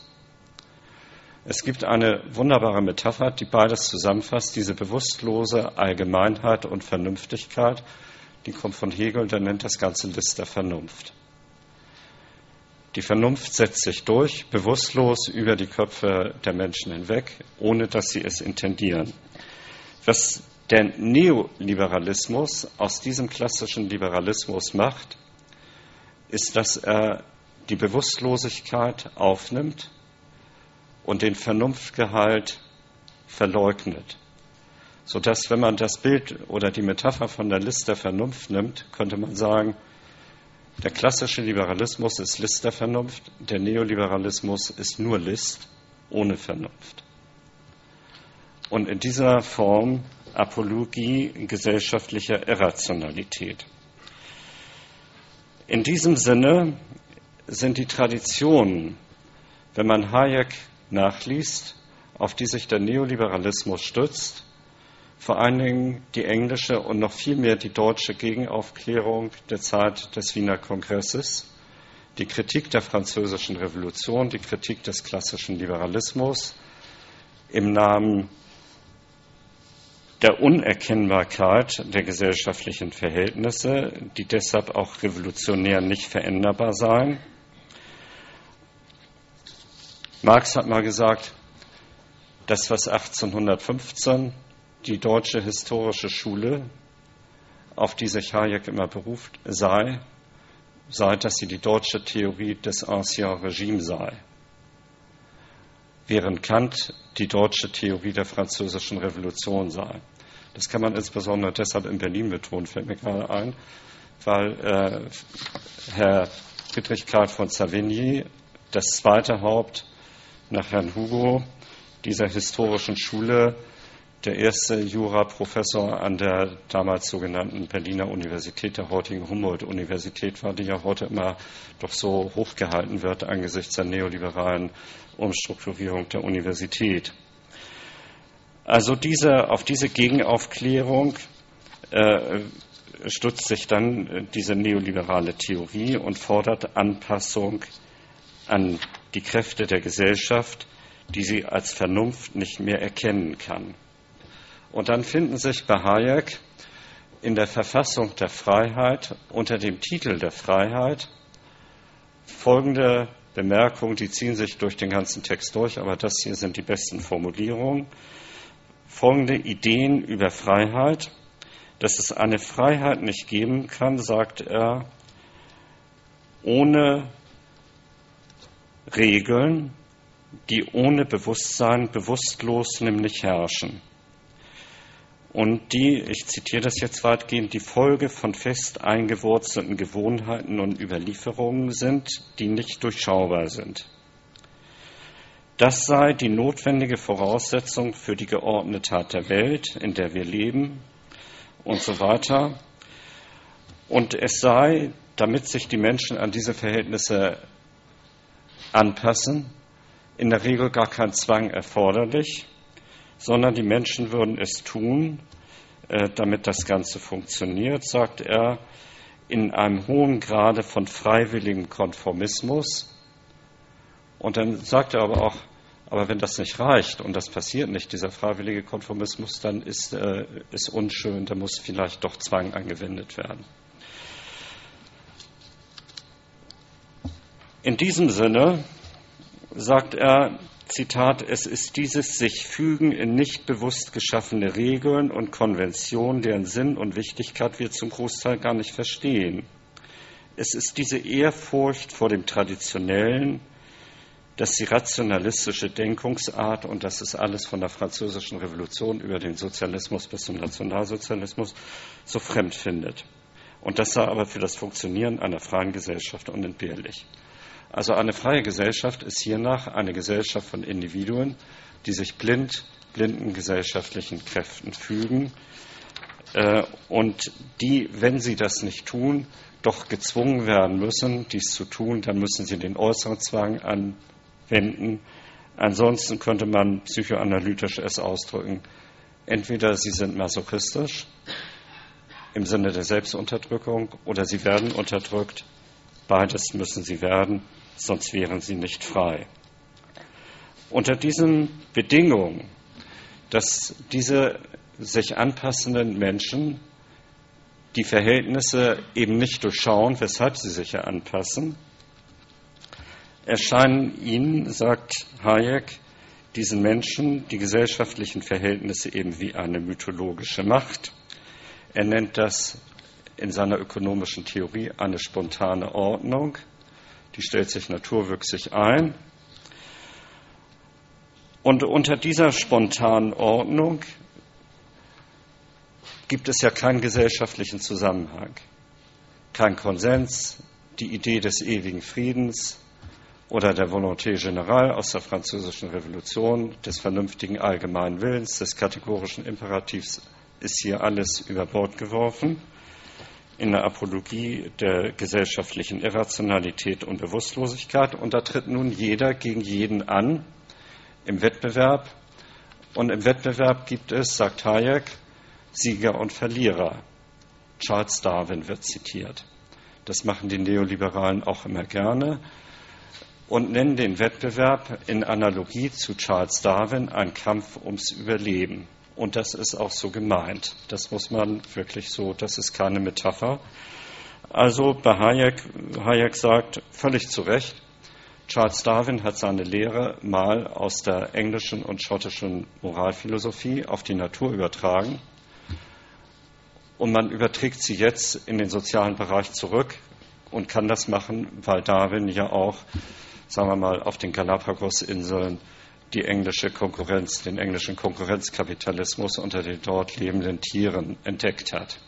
Es gibt eine wunderbare Metapher, die beides zusammenfasst, diese bewusstlose Allgemeinheit und Vernünftigkeit, die kommt von Hegel, der nennt das Ganze List der Vernunft. Die Vernunft setzt sich durch, bewusstlos über die Köpfe der Menschen hinweg, ohne dass sie es intendieren. Was der Neoliberalismus aus diesem klassischen Liberalismus macht, ist, dass er die Bewusstlosigkeit aufnimmt und den Vernunftgehalt verleugnet. Sodass, wenn man das Bild oder die Metapher von der List der Vernunft nimmt, könnte man sagen, der klassische Liberalismus ist List der Vernunft, der Neoliberalismus ist nur List ohne Vernunft. Und in dieser Form Apologie gesellschaftlicher Irrationalität. In diesem Sinne sind die Traditionen, wenn man Hayek nachliest, auf die sich der Neoliberalismus stützt, vor allen Dingen die englische und noch viel mehr die deutsche Gegenaufklärung der Zeit des Wiener Kongresses, die Kritik der Französischen Revolution, die Kritik des klassischen Liberalismus im Namen der Unerkennbarkeit der gesellschaftlichen Verhältnisse, die deshalb auch revolutionär nicht veränderbar seien. Marx hat mal gesagt, das, was achtzehnhundertfünfzehn die deutsche historische Schule auf die sich Hayek immer beruft, sei, sei, dass sie die deutsche Theorie des Ancien Regime sei, während Kant die deutsche Theorie der französischen Revolution sei. Das kann man insbesondere deshalb in Berlin betonen, fällt mir gerade ein, weil äh, Herr Friedrich Karl von Savigny, das zweite Haupt nach Herrn Hugo dieser historischen Schule, der erste Juraprofessor an der damals sogenannten Berliner Universität, der heutigen Humboldt-Universität war, die ja heute immer doch so hochgehalten wird angesichts der neoliberalen Umstrukturierung der Universität. Also diese, auf diese Gegenaufklärung äh, stützt sich dann diese neoliberale Theorie und fordert Anpassung an die Kräfte der Gesellschaft, die sie als Vernunft nicht mehr erkennen kann. Und dann finden sich bei Hayek in der Verfassung der Freiheit unter dem Titel der Freiheit folgende Bemerkungen, die ziehen sich durch den ganzen Text durch, aber das hier sind die besten Formulierungen. Folgende Ideen über Freiheit: Dass es eine Freiheit nicht geben kann, sagt er, ohne Regeln, die ohne Bewusstsein bewusstlos nämlich herrschen. Und die, ich zitiere das jetzt weitgehend, die Folge von fest eingewurzelten Gewohnheiten und Überlieferungen sind, die nicht durchschaubar sind. Das sei die notwendige Voraussetzung für die Geordnetheit der Welt, in der wir leben, und so weiter. Und es sei, damit sich die Menschen an diese Verhältnisse anpassen, in der Regel gar kein Zwang erforderlich, sondern die Menschen würden es tun, äh, damit das Ganze funktioniert, sagt er, in einem hohen Grade von freiwilligem Konformismus. Und dann sagt er aber auch, aber wenn das nicht reicht und das passiert nicht, dieser freiwillige Konformismus, dann ist äh, ist unschön, da muss vielleicht doch Zwang angewendet werden. In diesem Sinne sagt er, Zitat, es ist dieses sich fügen in nicht bewusst geschaffene Regeln und Konventionen, deren Sinn und Wichtigkeit wir zum Großteil gar nicht verstehen. Es ist diese Ehrfurcht vor dem Traditionellen, dass die rationalistische Denkungsart, und das ist alles von der Französischen Revolution über den Sozialismus bis zum Nationalsozialismus, so fremd findet. Und das sei aber für das Funktionieren einer freien Gesellschaft unentbehrlich. Also eine freie Gesellschaft ist hiernach eine Gesellschaft von Individuen, die sich blind, blinden gesellschaftlichen Kräften fügen äh, und die, wenn sie das nicht tun, doch gezwungen werden müssen, dies zu tun, dann müssen sie den äußeren Zwang anwenden. Ansonsten könnte man psychoanalytisch es ausdrücken, entweder sie sind masochistisch im Sinne der Selbstunterdrückung oder sie werden unterdrückt. Beides müssen sie werden, sonst wären sie nicht frei. Unter diesen Bedingungen, dass diese sich anpassenden Menschen die Verhältnisse eben nicht durchschauen, weshalb sie sich ja anpassen, erscheinen ihnen, sagt Hayek, diesen Menschen die gesellschaftlichen Verhältnisse eben wie eine mythologische Macht. Er nennt das in seiner ökonomischen Theorie eine spontane Ordnung, die stellt sich naturwüchsig ein. Und unter dieser spontanen Ordnung gibt es ja keinen gesellschaftlichen Zusammenhang, kein Konsens, die Idee des ewigen Friedens oder der Volonté générale aus der Französischen Revolution, des vernünftigen allgemeinen Willens, des kategorischen Imperativs ist hier alles über Bord geworfen. In der Apologie der gesellschaftlichen Irrationalität und Bewusstlosigkeit. Und da tritt nun jeder gegen jeden an im Wettbewerb. Und im Wettbewerb gibt es, sagt Hayek, Sieger und Verlierer. Charles Darwin wird zitiert. Das machen die Neoliberalen auch immer gerne und nennen den Wettbewerb in Analogie zu Charles Darwin ein Kampf ums Überleben. Und das ist auch so gemeint. Das muss man wirklich so, das ist keine Metapher. Also bei Hayek, Hayek sagt völlig zu Recht, Charles Darwin hat seine Lehre mal aus der englischen und schottischen Moralphilosophie auf die Natur übertragen. und man überträgt sie jetzt in den sozialen Bereich zurück und kann das machen, weil Darwin ja auch, sagen wir mal, auf den Galapagos-Inseln die englische Konkurrenz, den englischen Konkurrenzkapitalismus unter den dort lebenden Tieren entdeckt hat.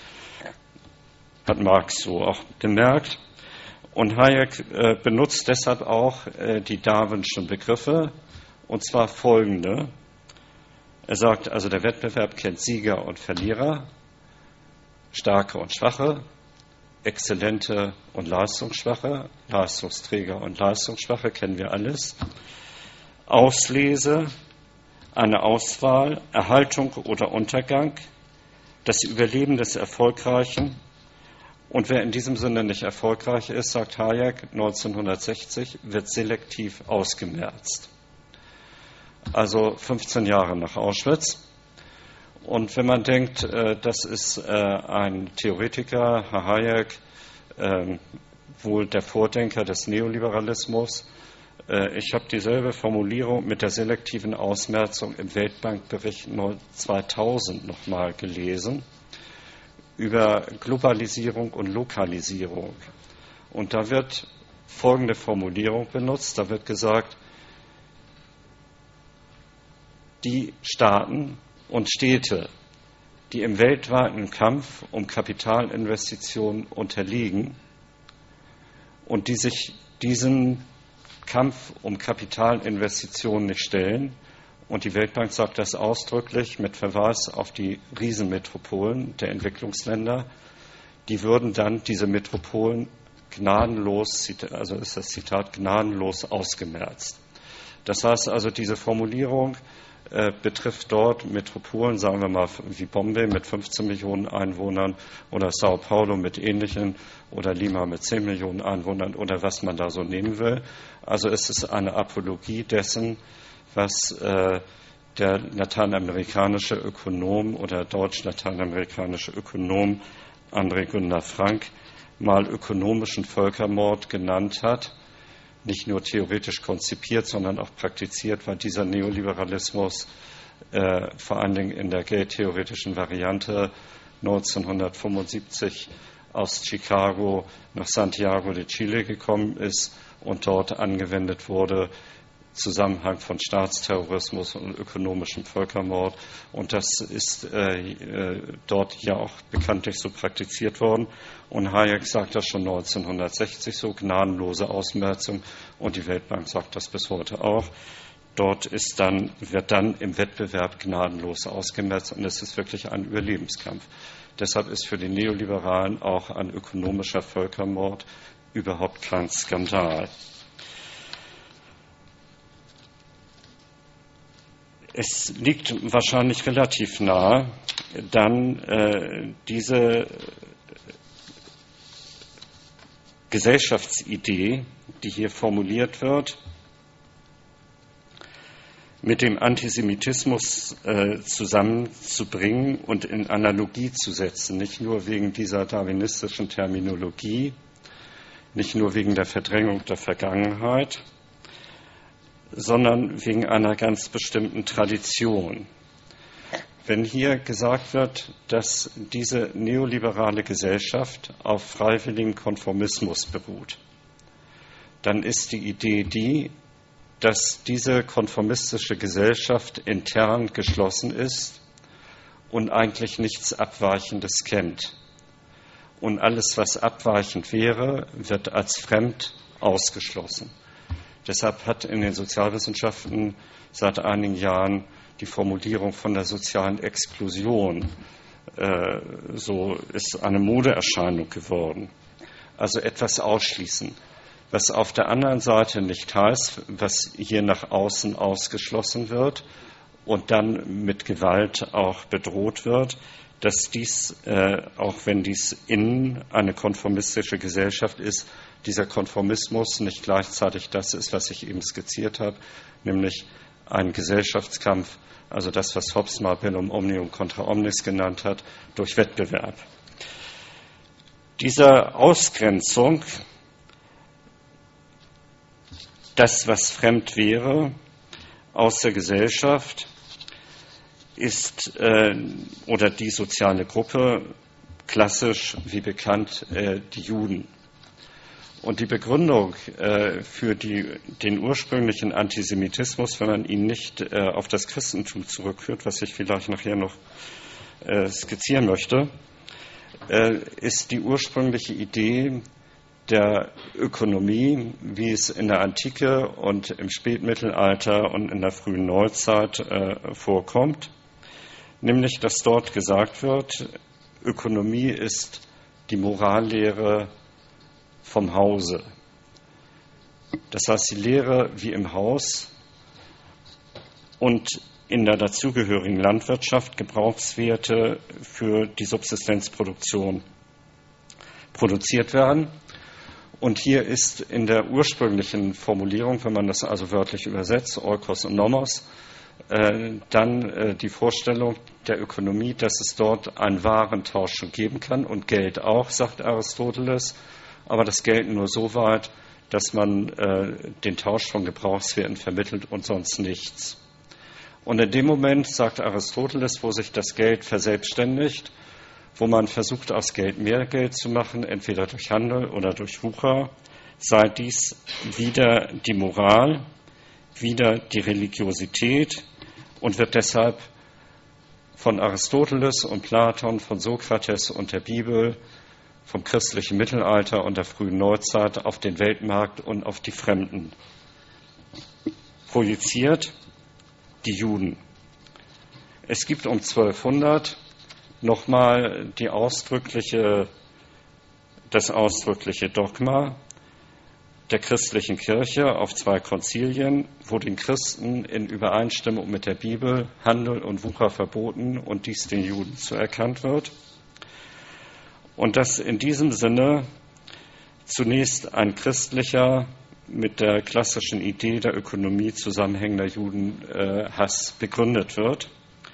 Hat Marx so auch gemerkt. Und Hayek äh, benutzt deshalb auch äh, die Darwinschen Begriffe, und zwar folgende. Er sagt, also der Wettbewerb kennt Sieger und Verlierer, Starke und Schwache, Exzellente und Leistungsschwache, Leistungsträger und Leistungsschwache, kennen wir alles. Auslese, eine Auswahl, Erhaltung oder Untergang, das Überleben des Erfolgreichen. Und wer in diesem Sinne nicht erfolgreich ist, sagt Hayek neunzehnhundertsechzig, wird selektiv ausgemerzt. Also fünfzehn Jahre nach Auschwitz. Und wenn man denkt, das ist ein Theoretiker, Herr Hayek, wohl der Vordenker des Neoliberalismus, ich habe dieselbe Formulierung mit der selektiven Ausmerzung im Weltbankbericht zweitausend nochmal gelesen, über Globalisierung und Lokalisierung. Und da wird folgende Formulierung benutzt, da wird gesagt, die Staaten und Städte, die im weltweiten Kampf um Kapitalinvestitionen unterliegen und die sich diesen Kampf um Kapitalinvestitionen nicht stellen, und die Weltbank sagt das ausdrücklich mit Verweis auf die Riesenmetropolen der Entwicklungsländer, die würden dann diese Metropolen gnadenlos, also ist das Zitat, gnadenlos ausgemerzt. Das heißt also, diese Formulierung äh, betrifft dort Metropolen, sagen wir mal wie Bombay mit fünfzehn Millionen Einwohnern oder Sao Paulo mit ähnlichen oder Lima mit zehn Millionen Einwohnern oder was man da so nehmen will. Also es ist eine Apologie dessen, was äh, der lateinamerikanische Ökonom oder deutsch-lateinamerikanische Ökonom André Günther Frank mal ökonomischen Völkermord genannt hat. Nicht nur theoretisch konzipiert, sondern auch praktiziert, weil dieser Neoliberalismus äh, vor allen Dingen in der geldtheoretischen Variante neunzehnhundertfünfundsiebzig aus Chicago nach Santiago de Chile gekommen ist und dort angewendet wurde, Zusammenhang von Staatsterrorismus und ökonomischem Völkermord. Und das ist äh, äh, dort ja auch bekanntlich so praktiziert worden. Und Hayek sagt das schon neunzehnhundertsechzig so, gnadenlose Ausmerzung. Und die Weltbank sagt das bis heute auch. Dort ist dann, wird dann im Wettbewerb gnadenlos ausgemerzt. Und es ist wirklich ein Überlebenskampf. Deshalb ist für die Neoliberalen auch ein ökonomischer Völkermord überhaupt kein Skandal. Es liegt wahrscheinlich relativ nahe, dann äh, diese Gesellschaftsidee, die hier formuliert wird, mit dem Antisemitismus äh, zusammenzubringen und in Analogie zu setzen, nicht nur wegen dieser darwinistischen Terminologie, nicht nur wegen der Verdrängung der Vergangenheit, sondern wegen einer ganz bestimmten Tradition. Wenn hier gesagt wird, dass diese neoliberale Gesellschaft auf freiwilligem Konformismus beruht, dann ist die Idee die, dass diese konformistische Gesellschaft intern geschlossen ist und eigentlich nichts Abweichendes kennt. Und alles, was abweichend wäre, wird als fremd ausgeschlossen. Deshalb hat in den Sozialwissenschaften seit einigen Jahren die Formulierung von der sozialen Exklusion äh, so ist eine Modeerscheinung geworden. Also etwas ausschließen, was auf der anderen Seite nicht heißt, was hier nach außen ausgeschlossen wird und dann mit Gewalt auch bedroht wird, dass dies, äh, auch wenn dies innen eine konformistische Gesellschaft ist, dieser Konformismus nicht gleichzeitig das ist, was ich eben skizziert habe, nämlich ein Gesellschaftskampf, also das, was Hobbes mal Bellum Omnium contra omnis genannt hat, durch Wettbewerb. Dieser Ausgrenzung, das, was fremd wäre, aus der Gesellschaft, ist äh, oder die soziale Gruppe klassisch, wie bekannt, äh, die Juden. Und die Begründung äh, für die, den ursprünglichen Antisemitismus, wenn man ihn nicht äh, auf das Christentum zurückführt, was ich vielleicht nachher noch äh, skizzieren möchte, äh, ist die ursprüngliche Idee der Ökonomie, wie es in der Antike und im Spätmittelalter und in der frühen Neuzeit äh, vorkommt, nämlich dass dort gesagt wird, Ökonomie ist die Morallehre vom Hause. Das heißt, die Lehre, wie im Haus und in der dazugehörigen Landwirtschaft Gebrauchswerte für die Subsistenzproduktion produziert werden. Und hier ist in der ursprünglichen Formulierung, wenn man das also wörtlich übersetzt, Oikos und Nomos, äh, dann äh, die Vorstellung der Ökonomie, dass es dort einen Warentausch schon geben kann und Geld auch, sagt Aristoteles, aber das Geld nur so weit, dass man äh, den Tausch von Gebrauchswerten vermittelt und sonst nichts. Und in dem Moment, sagt Aristoteles, wo sich das Geld verselbstständigt, wo man versucht, aus Geld mehr Geld zu machen, entweder durch Handel oder durch Wucher, sei dies wieder die Moral, wieder die Religiosität und wird deshalb von Aristoteles und Platon, von Sokrates und der Bibel, vom christlichen Mittelalter und der frühen Neuzeit auf den Weltmarkt und auf die Fremden projiziert, die Juden. Es gibt um zwölfhundert nochmal die ausdrückliche, das ausdrückliche Dogma der christlichen Kirche auf zwei Konzilien, wo den Christen in Übereinstimmung mit der Bibel Handel und Wucher verboten und dies den Juden zuerkannt wird. Und dass in diesem Sinne zunächst ein christlicher, mit der klassischen Idee der Ökonomie zusammenhängender Judenhass begründet wird.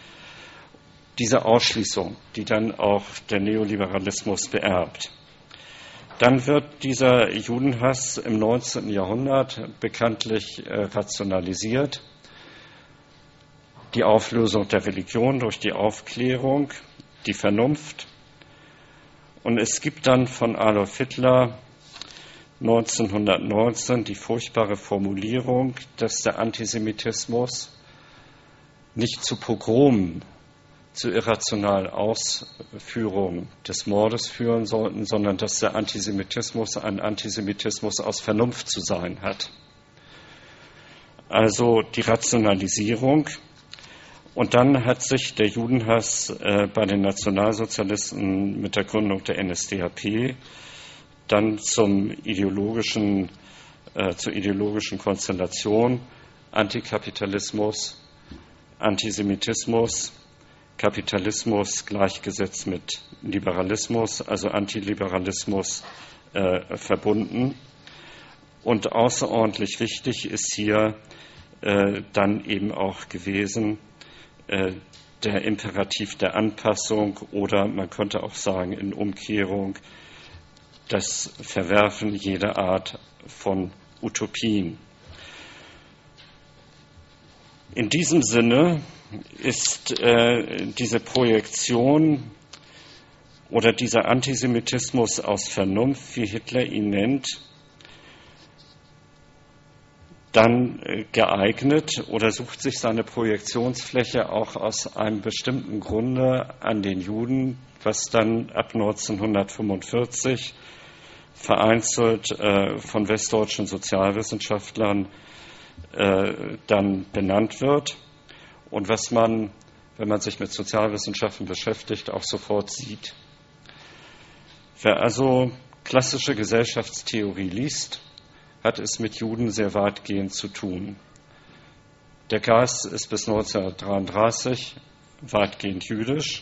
Diese Ausschließung, die dann auch der Neoliberalismus beerbt. Dann wird dieser Judenhass im neunzehnten Jahrhundert bekanntlich äh, rationalisiert. Die Auflösung der Religion durch die Aufklärung, die Vernunft. Und es gibt dann von Adolf Hitler neunzehnhundertneunzehn die furchtbare Formulierung, dass der Antisemitismus nicht zu Pogromen, zu irrationalen Ausführungen des Mordes führen sollten, sondern dass der Antisemitismus ein Antisemitismus aus Vernunft zu sein hat. Also die Rationalisierung. Und dann hat sich der Judenhass äh, bei den Nationalsozialisten mit der Gründung der N S D A P dann zum ideologischen, äh, zur ideologischen Konstellation Antikapitalismus, Antisemitismus, Kapitalismus gleichgesetzt mit Liberalismus, also Antiliberalismus äh, verbunden. Und außerordentlich wichtig ist hier äh, dann eben auch gewesen äh, der Imperativ der Anpassung oder man könnte auch sagen in Umkehrung das Verwerfen jeder Art von Utopien. In diesem Sinne ist äh, diese Projektion oder dieser Antisemitismus aus Vernunft, wie Hitler ihn nennt, dann äh, geeignet oder sucht sich seine Projektionsfläche auch aus einem bestimmten Grunde an den Juden, was dann ab neunzehnhundertfünfundvierzig vereinzelt äh, von westdeutschen Sozialwissenschaftlern äh, dann benannt wird. Und was man, wenn man sich mit Sozialwissenschaften beschäftigt, auch sofort sieht. Wer also klassische Gesellschaftstheorie liest, hat es mit Juden sehr weitgehend zu tun. Der Geist ist bis neunzehnhundertdreiunddreißig weitgehend jüdisch.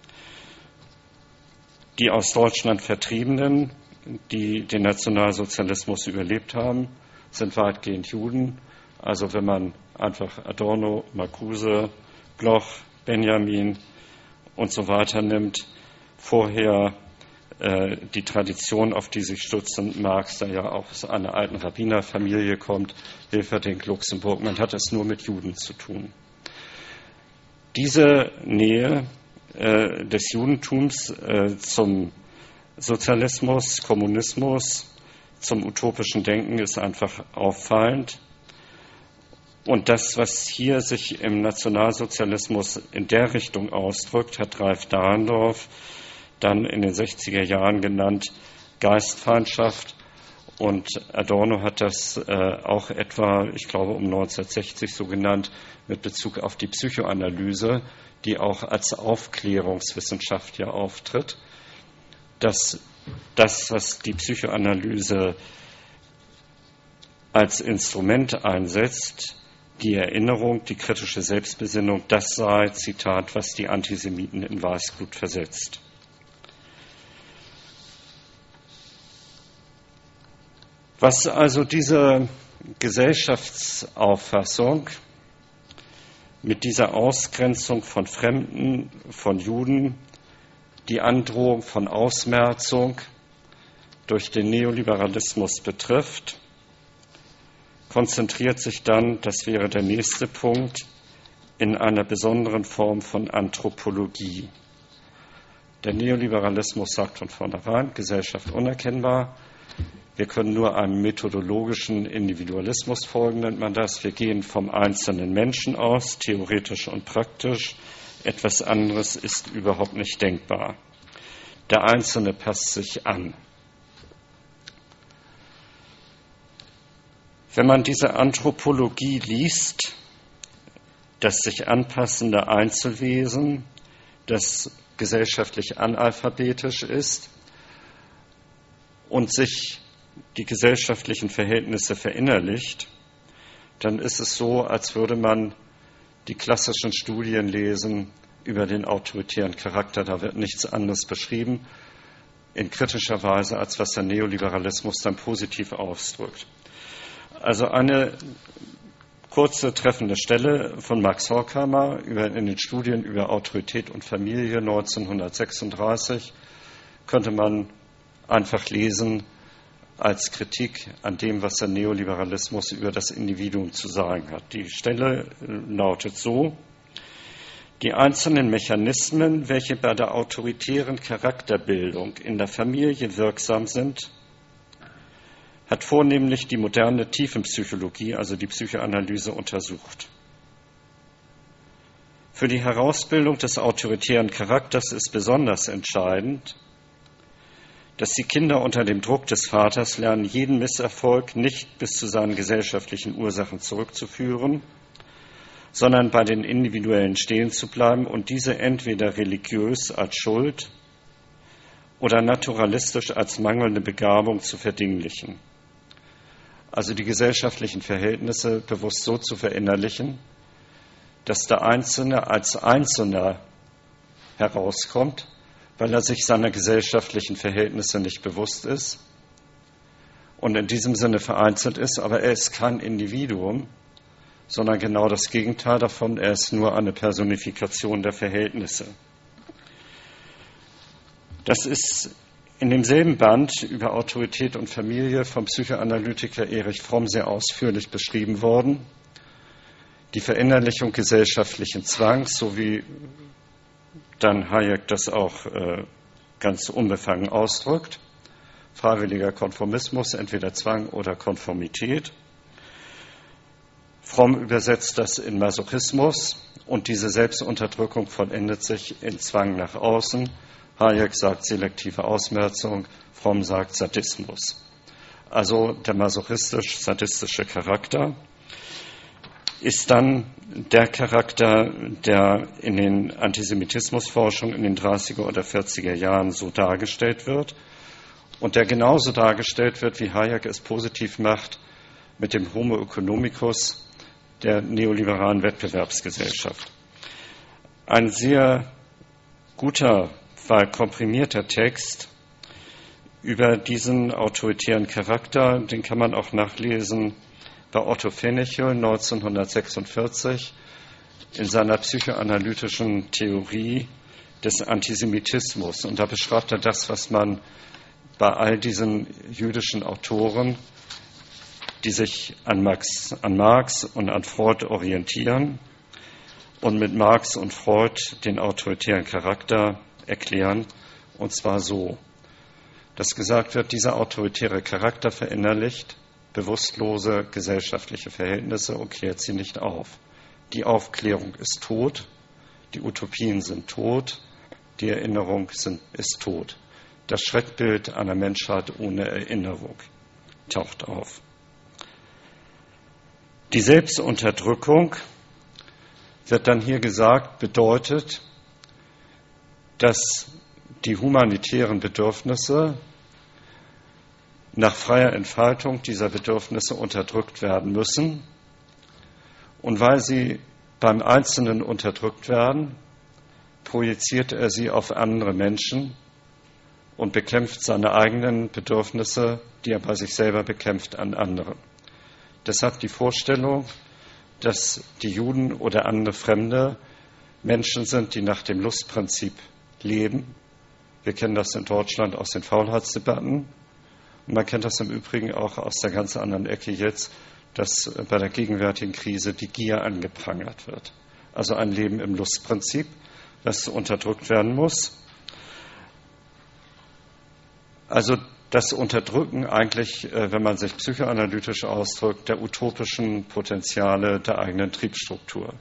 Die aus Deutschland Vertriebenen, die den Nationalsozialismus überlebt haben, sind weitgehend Juden. Also wenn man einfach Adorno, Marcuse, Bloch, Benjamin und so weiter nimmt, vorher äh, die Tradition, auf die sich stützend Marx, der ja auch aus einer alten Rabbinerfamilie kommt, Hilferding, Luxemburg, man hat es nur mit Juden zu tun. Diese Nähe äh, des Judentums äh, zum Sozialismus, Kommunismus, zum utopischen Denken ist einfach auffallend. Und das, was hier sich im Nationalsozialismus in der Richtung ausdrückt, hat Ralph Dahrendorf dann in den sechziger Jahren genannt Geistfeindschaft. Und Adorno hat das äh, auch etwa, ich glaube, um neunzehnhundertsechzig so genannt, mit Bezug auf die Psychoanalyse, die auch als Aufklärungswissenschaft ja auftritt, dass das, was die Psychoanalyse als Instrument einsetzt, die Erinnerung, die kritische Selbstbesinnung, das sei, Zitat, was die Antisemiten in Weißglut versetzt. Was also diese Gesellschaftsauffassung mit dieser Ausgrenzung von Fremden, von Juden, die Androhung von Ausmerzung durch den Neoliberalismus betrifft, konzentriert sich dann, das wäre der nächste Punkt, in einer besonderen Form von Anthropologie. Der Neoliberalismus sagt von vornherein, Gesellschaft unerkennbar. Wir können nur einem methodologischen Individualismus folgen, nennt man das. Wir gehen vom einzelnen Menschen aus, theoretisch und praktisch. Etwas anderes ist überhaupt nicht denkbar. Der Einzelne passt sich an. Wenn man diese Anthropologie liest, das sich anpassende Einzelwesen, das gesellschaftlich analphabetisch ist und sich die gesellschaftlichen Verhältnisse verinnerlicht, dann ist es so, als würde man die klassischen Studien lesen über den autoritären Charakter. Da wird nichts anderes beschrieben, in kritischer Weise, als was der Neoliberalismus dann positiv ausdrückt. Also eine kurze treffende Stelle von Max Horkheimer über, in den Studien über Autorität und Familie neunzehnhundertsechsunddreißig könnte man einfach lesen als Kritik an dem, was der Neoliberalismus über das Individuum zu sagen hat. Die Stelle lautet so: Die einzelnen Mechanismen, welche bei der autoritären Charakterbildung in der Familie wirksam sind, hat vornehmlich die moderne Tiefenpsychologie, also die Psychoanalyse, untersucht. Für die Herausbildung des autoritären Charakters ist besonders entscheidend, dass die Kinder unter dem Druck des Vaters lernen, jeden Misserfolg nicht bis zu seinen gesellschaftlichen Ursachen zurückzuführen, sondern bei den Individuellen stehen zu bleiben und diese entweder religiös als Schuld oder naturalistisch als mangelnde Begabung zu verdinglichen. Also die gesellschaftlichen Verhältnisse bewusst so zu verinnerlichen, dass der Einzelne als Einzelner herauskommt, weil er sich seiner gesellschaftlichen Verhältnisse nicht bewusst ist und in diesem Sinne vereinzelt ist, aber er ist kein Individuum, sondern genau das Gegenteil davon, er ist nur eine Personifikation der Verhältnisse. Das ist in demselben Band über Autorität und Familie vom Psychoanalytiker Erich Fromm sehr ausführlich beschrieben worden. Die Verinnerlichung gesellschaftlichen Zwangs, so wie dann Hayek das auch äh, ganz unbefangen ausdrückt. Freiwilliger Konformismus, entweder Zwang oder Konformität. Fromm übersetzt das in Masochismus und diese Selbstunterdrückung vollendet sich in Zwang nach außen. Hayek sagt selektive Ausmerzung, Fromm sagt Sadismus. Also der masochistisch-sadistische Charakter ist dann der Charakter, der in den Antisemitismusforschungen in den dreißiger oder vierziger Jahren so dargestellt wird und der genauso dargestellt wird, wie Hayek es positiv macht, mit dem Homo economicus der neoliberalen Wettbewerbsgesellschaft. Ein sehr guter, weil komprimierter Text über diesen autoritären Charakter, den kann man auch nachlesen bei Otto Pfennichel neunzehnhundertsechsundvierzig in seiner psychoanalytischen Theorie des Antisemitismus. Und da beschreibt er das, was man bei all diesen jüdischen Autoren, die sich an Marx, an Marx und an Freud orientieren und mit Marx und Freud den autoritären Charakter erklären, und zwar so, dass gesagt wird, dieser autoritäre Charakter verinnerlicht bewusstlose gesellschaftliche Verhältnisse und klärt sie nicht auf. Die Aufklärung ist tot, die Utopien sind tot, die Erinnerung sind, ist tot. Das Schreckbild einer Menschheit ohne Erinnerung taucht auf. Die Selbstunterdrückung, wird dann hier gesagt, bedeutet, dass die humanitären Bedürfnisse nach freier Entfaltung dieser Bedürfnisse unterdrückt werden müssen. Und weil sie beim Einzelnen unterdrückt werden, projiziert er sie auf andere Menschen und bekämpft seine eigenen Bedürfnisse, die er bei sich selber bekämpft, an anderen. Deshalb die Vorstellung, dass die Juden oder andere Fremde Menschen sind, die nach dem Lustprinzip leben. Wir kennen das in Deutschland aus den Faulheitsdebatten. Und man kennt das im Übrigen auch aus der ganz anderen Ecke jetzt, dass bei der gegenwärtigen Krise die Gier angeprangert wird. Also ein Leben im Lustprinzip, das unterdrückt werden muss. Also das Unterdrücken eigentlich, wenn man sich psychoanalytisch ausdrückt, der utopischen Potenziale der eigenen Triebstruktur.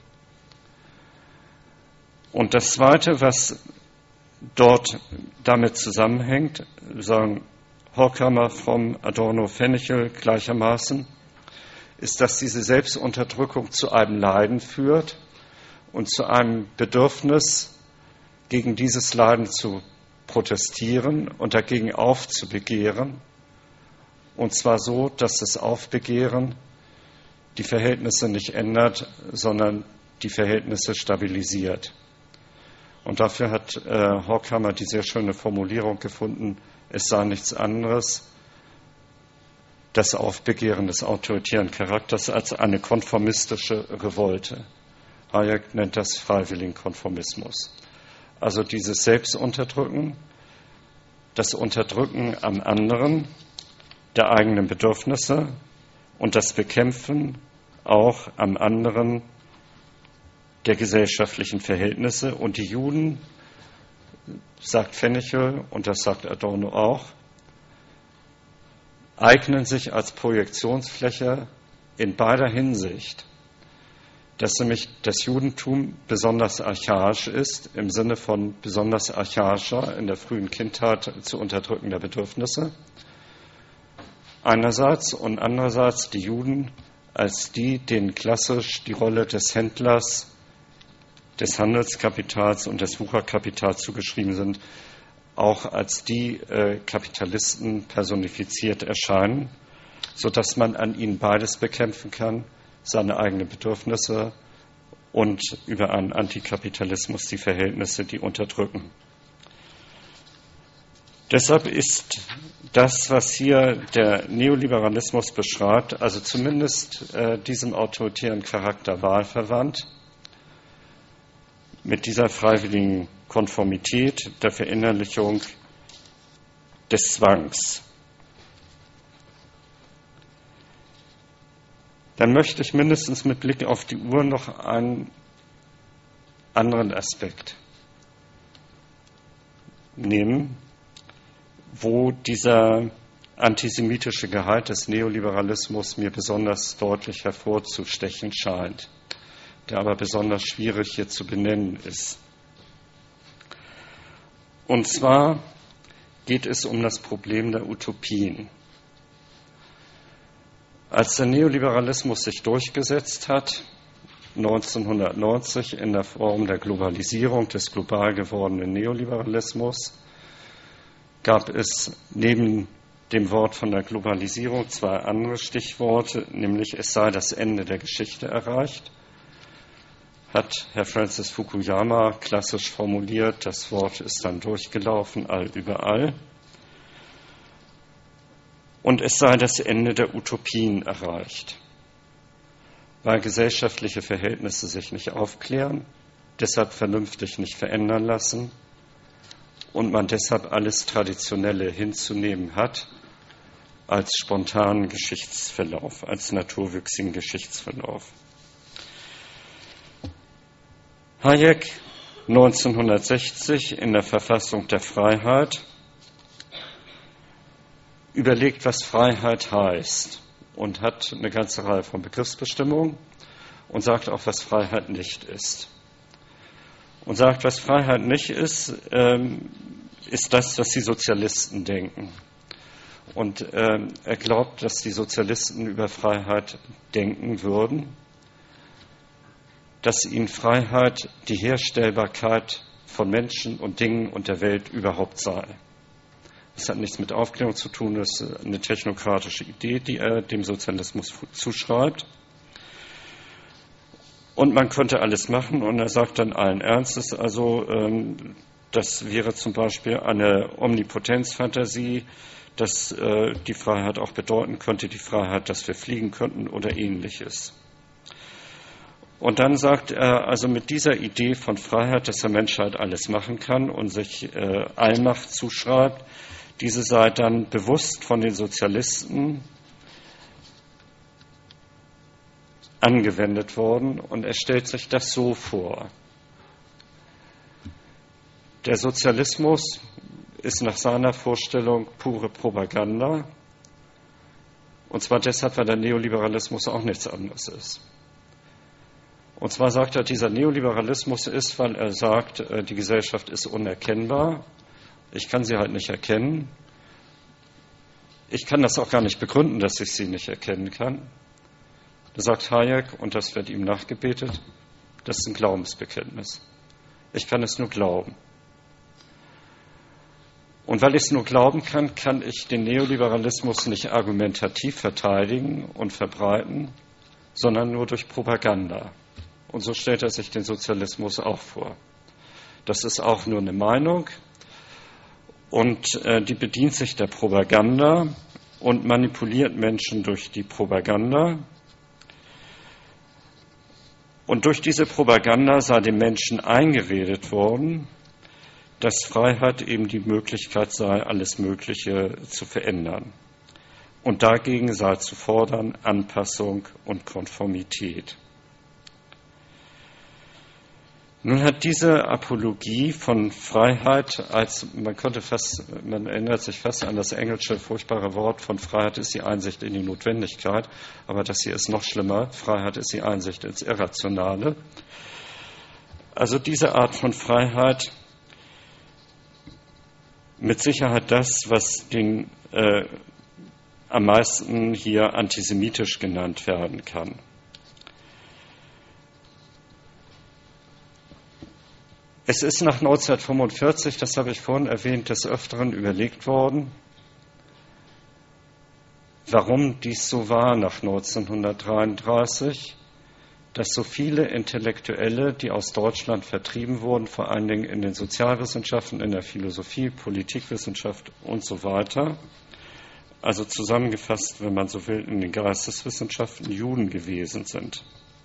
Und das Zweite, was dort damit zusammenhängt, sagen Horkheimer, Fromm, Adorno, Fenichel gleichermaßen, ist, dass diese Selbstunterdrückung zu einem Leiden führt und zu einem Bedürfnis, gegen dieses Leiden zu protestieren und dagegen aufzubegehren, und zwar so, dass das Aufbegehren die Verhältnisse nicht ändert, sondern die Verhältnisse stabilisiert. Und dafür hat äh, Horkheimer die sehr schöne Formulierung gefunden, es sei nichts anderes, das Aufbegehren des autoritären Charakters, als eine konformistische Revolte. Hayek nennt das freiwilligen Konformismus. Also dieses Selbstunterdrücken, das Unterdrücken am anderen der eigenen Bedürfnisse und das Bekämpfen auch am anderen der gesellschaftlichen Verhältnisse. Und die Juden, sagt Fenichel, und das sagt Adorno auch, eignen sich als Projektionsfläche in beider Hinsicht, dass nämlich das Judentum besonders archaisch ist, im Sinne von besonders archaischer, in der frühen Kindheit zu unterdrückender Bedürfnisse, einerseits, und andererseits die Juden als die, denen klassisch die Rolle des Händlers, des Handelskapitals und des Wucherkapitals zugeschrieben sind, auch als die äh, Kapitalisten personifiziert erscheinen, sodass man an ihnen beides bekämpfen kann, seine eigenen Bedürfnisse und über einen Antikapitalismus die Verhältnisse, die unterdrücken. Deshalb ist das, was hier der Neoliberalismus beschreibt, also zumindest äh, diesem autoritären Charakter wahlverwandt, mit dieser freiwilligen Konformität der Verinnerlichung des Zwangs. Dann möchte ich mindestens mit Blick auf die Uhr noch einen anderen Aspekt nehmen, wo dieser antisemitische Gehalt des Neoliberalismus mir besonders deutlich hervorzustechen scheint, der aber besonders schwierig hier zu benennen ist. Und zwar geht es um das Problem der Utopien. Als der Neoliberalismus sich durchgesetzt hat, neunzehnhundertneunzig in der Form der Globalisierung, des global gewordenen Neoliberalismus, gab es neben dem Wort von der Globalisierung zwei andere Stichworte, nämlich es sei das Ende der Geschichte erreicht. Hat Herr Francis Fukuyama klassisch formuliert, das Wort ist dann durchgelaufen, allüberall. Und es sei das Ende der Utopien erreicht, weil gesellschaftliche Verhältnisse sich nicht aufklären, deshalb vernünftig nicht verändern lassen und man deshalb alles Traditionelle hinzunehmen hat als spontanen Geschichtsverlauf, als naturwüchsigen Geschichtsverlauf. Hayek neunzehnhundertsechzig in der Verfassung der Freiheit überlegt, was Freiheit heißt und hat eine ganze Reihe von Begriffsbestimmungen und sagt auch, was Freiheit nicht ist. Und sagt, was Freiheit nicht ist, ähm, ist das, was die Sozialisten denken. Und ähm, er glaubt, dass die Sozialisten über Freiheit denken würden, dass ihnen Freiheit die Herstellbarkeit von Menschen und Dingen und der Welt überhaupt sei. Das hat nichts mit Aufklärung zu tun, das ist eine technokratische Idee, die er dem Sozialismus zuschreibt. Und man könnte alles machen, und er sagt dann allen Ernstes, also ähm, das wäre zum Beispiel eine Omnipotenzfantasie, dass äh, die Freiheit auch bedeuten könnte, die Freiheit, dass wir fliegen könnten oder Ähnliches. Und dann sagt er, also mit dieser Idee von Freiheit, dass der Mensch halt alles machen kann und sich äh, Allmacht zuschreibt, diese sei dann bewusst von den Sozialisten angewendet worden, und er stellt sich das so vor. Der Sozialismus ist nach seiner Vorstellung pure Propaganda, und zwar deshalb, weil der Neoliberalismus auch nichts anderes ist. Und zwar sagt er, dieser Neoliberalismus ist, weil er sagt, die Gesellschaft ist unerkennbar, ich kann sie halt nicht erkennen, ich kann das auch gar nicht begründen, dass ich sie nicht erkennen kann. Da sagt Hayek, und das wird ihm nachgebetet, das ist ein Glaubensbekenntnis. Ich kann es nur glauben. Und weil ich es nur glauben kann, kann ich den Neoliberalismus nicht argumentativ verteidigen und verbreiten, sondern nur durch Propaganda. Und so stellt er sich den Sozialismus auch vor. Das ist auch nur eine Meinung, und äh, die bedient sich der Propaganda und manipuliert Menschen durch die Propaganda. Und durch diese Propaganda sei den Menschen eingeredet worden, dass Freiheit eben die Möglichkeit sei, alles Mögliche zu verändern. Und dagegen sei zu fordern Anpassung und Konformität. Nun hat diese Apologie von Freiheit als, man könnte fast, man erinnert sich fast an das englische furchtbare Wort von Freiheit ist die Einsicht in die Notwendigkeit, aber das hier ist noch schlimmer, Freiheit ist die Einsicht ins Irrationale. Also diese Art von Freiheit, mit Sicherheit das, was den, äh, am meisten hier antisemitisch genannt werden kann. Es ist nach neunzehnhundertfünfundvierzig, das habe ich vorhin erwähnt, des Öfteren überlegt worden, warum dies so war nach neunzehnhundertdreiunddreißig, dass so viele Intellektuelle, die aus Deutschland vertrieben wurden, vor allen Dingen in den Sozialwissenschaften, in der Philosophie, Politikwissenschaft und so weiter, also zusammengefasst, wenn man so will, in den Geisteswissenschaften Juden gewesen sind.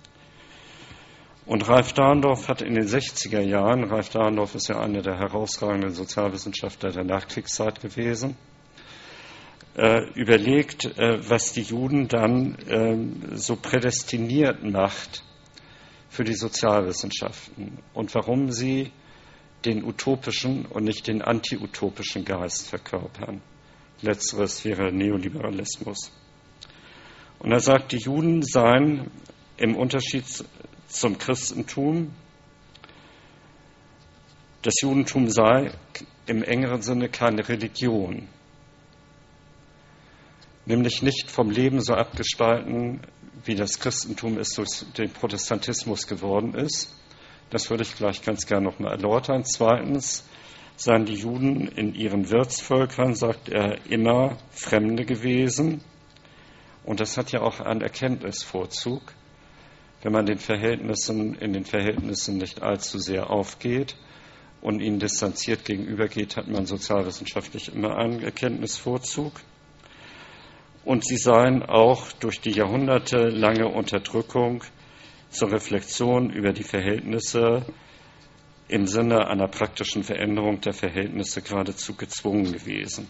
Und Ralph Dahrendorf hat in den sechziger Jahren, Ralph Dahrendorf ist ja einer der herausragenden Sozialwissenschaftler der Nachkriegszeit gewesen, äh, überlegt, äh, was die Juden dann äh, so prädestiniert macht für die Sozialwissenschaften und warum sie den utopischen und nicht den antiutopischen Geist verkörpern. Letzteres wäre Neoliberalismus. Und er sagt, die Juden seien im Unterschied zum Christentum, das Judentum sei im engeren Sinne keine Religion, nämlich nicht vom Leben so abgespalten, wie das Christentum es durch den Protestantismus geworden ist. Das würde ich gleich ganz gerne noch mal erläutern. Zweitens seien die Juden in ihren Wirtsvölkern, sagt er, immer Fremde gewesen. Und das hat ja auch einen Erkenntnisvorzug, wenn man den Verhältnissen, in den Verhältnissen nicht allzu sehr aufgeht und ihnen distanziert gegenübergeht, hat man sozialwissenschaftlich immer einen Erkenntnisvorzug. Und sie seien auch durch die jahrhundertelange Unterdrückung zur Reflexion über die Verhältnisse im Sinne einer praktischen Veränderung der Verhältnisse geradezu gezwungen gewesen.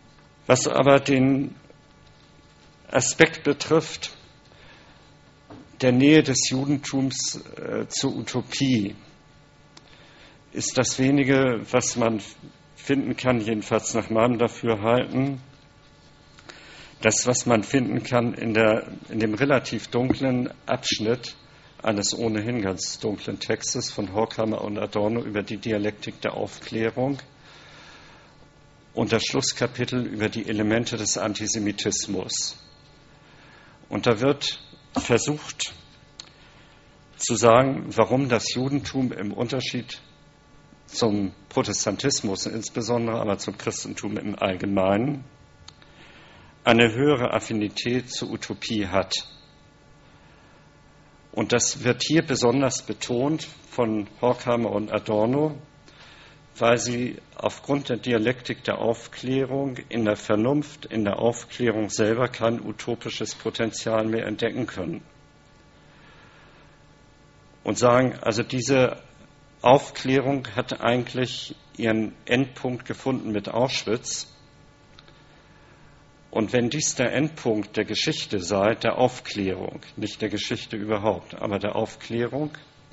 Was aber den Aspekt betrifft, der Nähe des Judentums äh, zur Utopie ist das wenige, was man finden kann, jedenfalls nach meinem Dafürhalten, das, was man finden kann in, der, in dem relativ dunklen Abschnitt eines ohnehin ganz dunklen Textes von Horkheimer und Adorno über die Dialektik der Aufklärung und das Schlusskapitel über die Elemente des Antisemitismus. Und da wird versucht zu sagen, warum das Judentum im Unterschied zum Protestantismus insbesondere, aber zum Christentum im Allgemeinen, eine höhere Affinität zur Utopie hat. Und das wird hier besonders betont von Horkheimer und Adorno, weil sie aufgrund der Dialektik der Aufklärung in der Vernunft, in der Aufklärung selber kein utopisches Potenzial mehr entdecken können. Und sagen, also diese Aufklärung hat eigentlich ihren Endpunkt gefunden mit Auschwitz. Und wenn dies der Endpunkt der Geschichte sei, der Aufklärung, nicht der Geschichte überhaupt, aber der Aufklärung,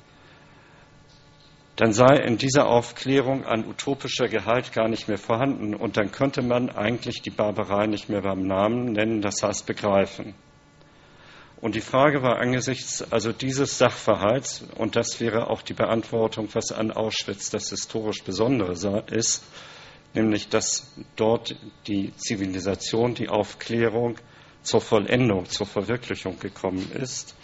dann sei in dieser Aufklärung ein utopischer Gehalt gar nicht mehr vorhanden. Und dann könnte man eigentlich die Barbarei nicht mehr beim Namen nennen, das heißt begreifen. Und die Frage war angesichts also dieses Sachverhalts, und das wäre auch die Beantwortung, was an Auschwitz das historisch Besondere ist, nämlich dass dort die Zivilisation, die Aufklärung zur Vollendung, zur Verwirklichung gekommen ist.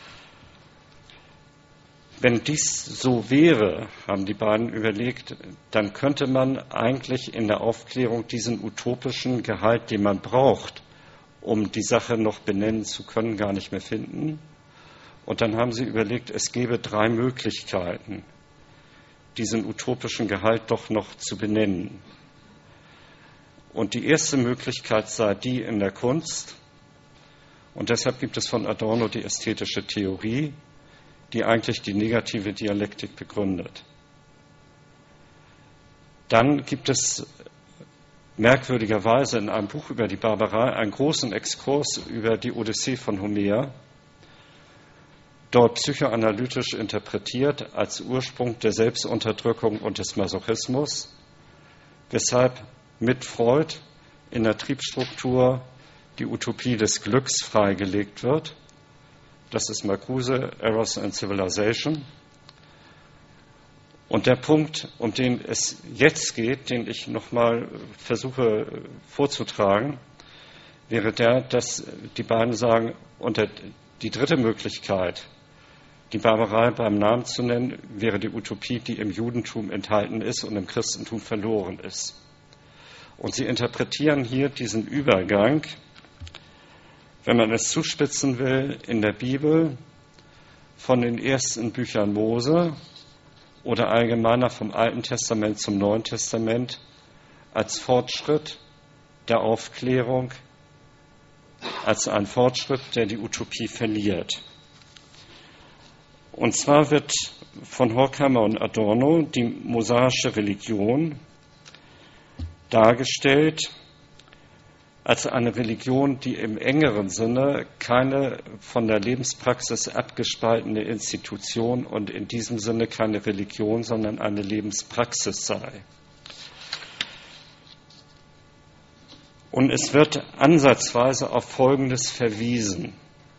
Wenn dies so wäre, haben die beiden überlegt, dann könnte man eigentlich in der Aufklärung diesen utopischen Gehalt, den man braucht, um die Sache noch benennen zu können, gar nicht mehr finden. Und dann haben sie überlegt, es gäbe drei Möglichkeiten, diesen utopischen Gehalt doch noch zu benennen. Und die erste Möglichkeit sei die in der Kunst. Und deshalb gibt es von Adorno die ästhetische Theorie, die eigentlich die negative Dialektik begründet. Dann gibt es merkwürdigerweise in einem Buch über die Barbarei einen großen Exkurs über die Odyssee von Homer, dort psychoanalytisch interpretiert als Ursprung der Selbstunterdrückung und des Masochismus, weshalb mit Freud in der Triebstruktur die Utopie des Glücks freigelegt wird. Das ist Marcuse, Eros and Civilization. Und der Punkt, um den es jetzt geht, den ich nochmal versuche vorzutragen, wäre der, dass die beiden sagen, unter die dritte Möglichkeit, die Barbarei beim Namen zu nennen, wäre die Utopie, die im Judentum enthalten ist und im Christentum verloren ist. Und sie interpretieren hier diesen Übergang, wenn man es zuspitzen will, in der Bibel von den ersten Büchern Mose oder allgemeiner vom Alten Testament zum Neuen Testament als Fortschritt der Aufklärung, als ein Fortschritt, der die Utopie verliert. Und zwar wird von Horkheimer und Adorno die mosaische Religion dargestellt als eine Religion, die im engeren Sinne keine von der Lebenspraxis abgespaltene Institution und in diesem Sinne keine Religion, sondern eine Lebenspraxis sei. Und es wird ansatzweise auf Folgendes verwiesen,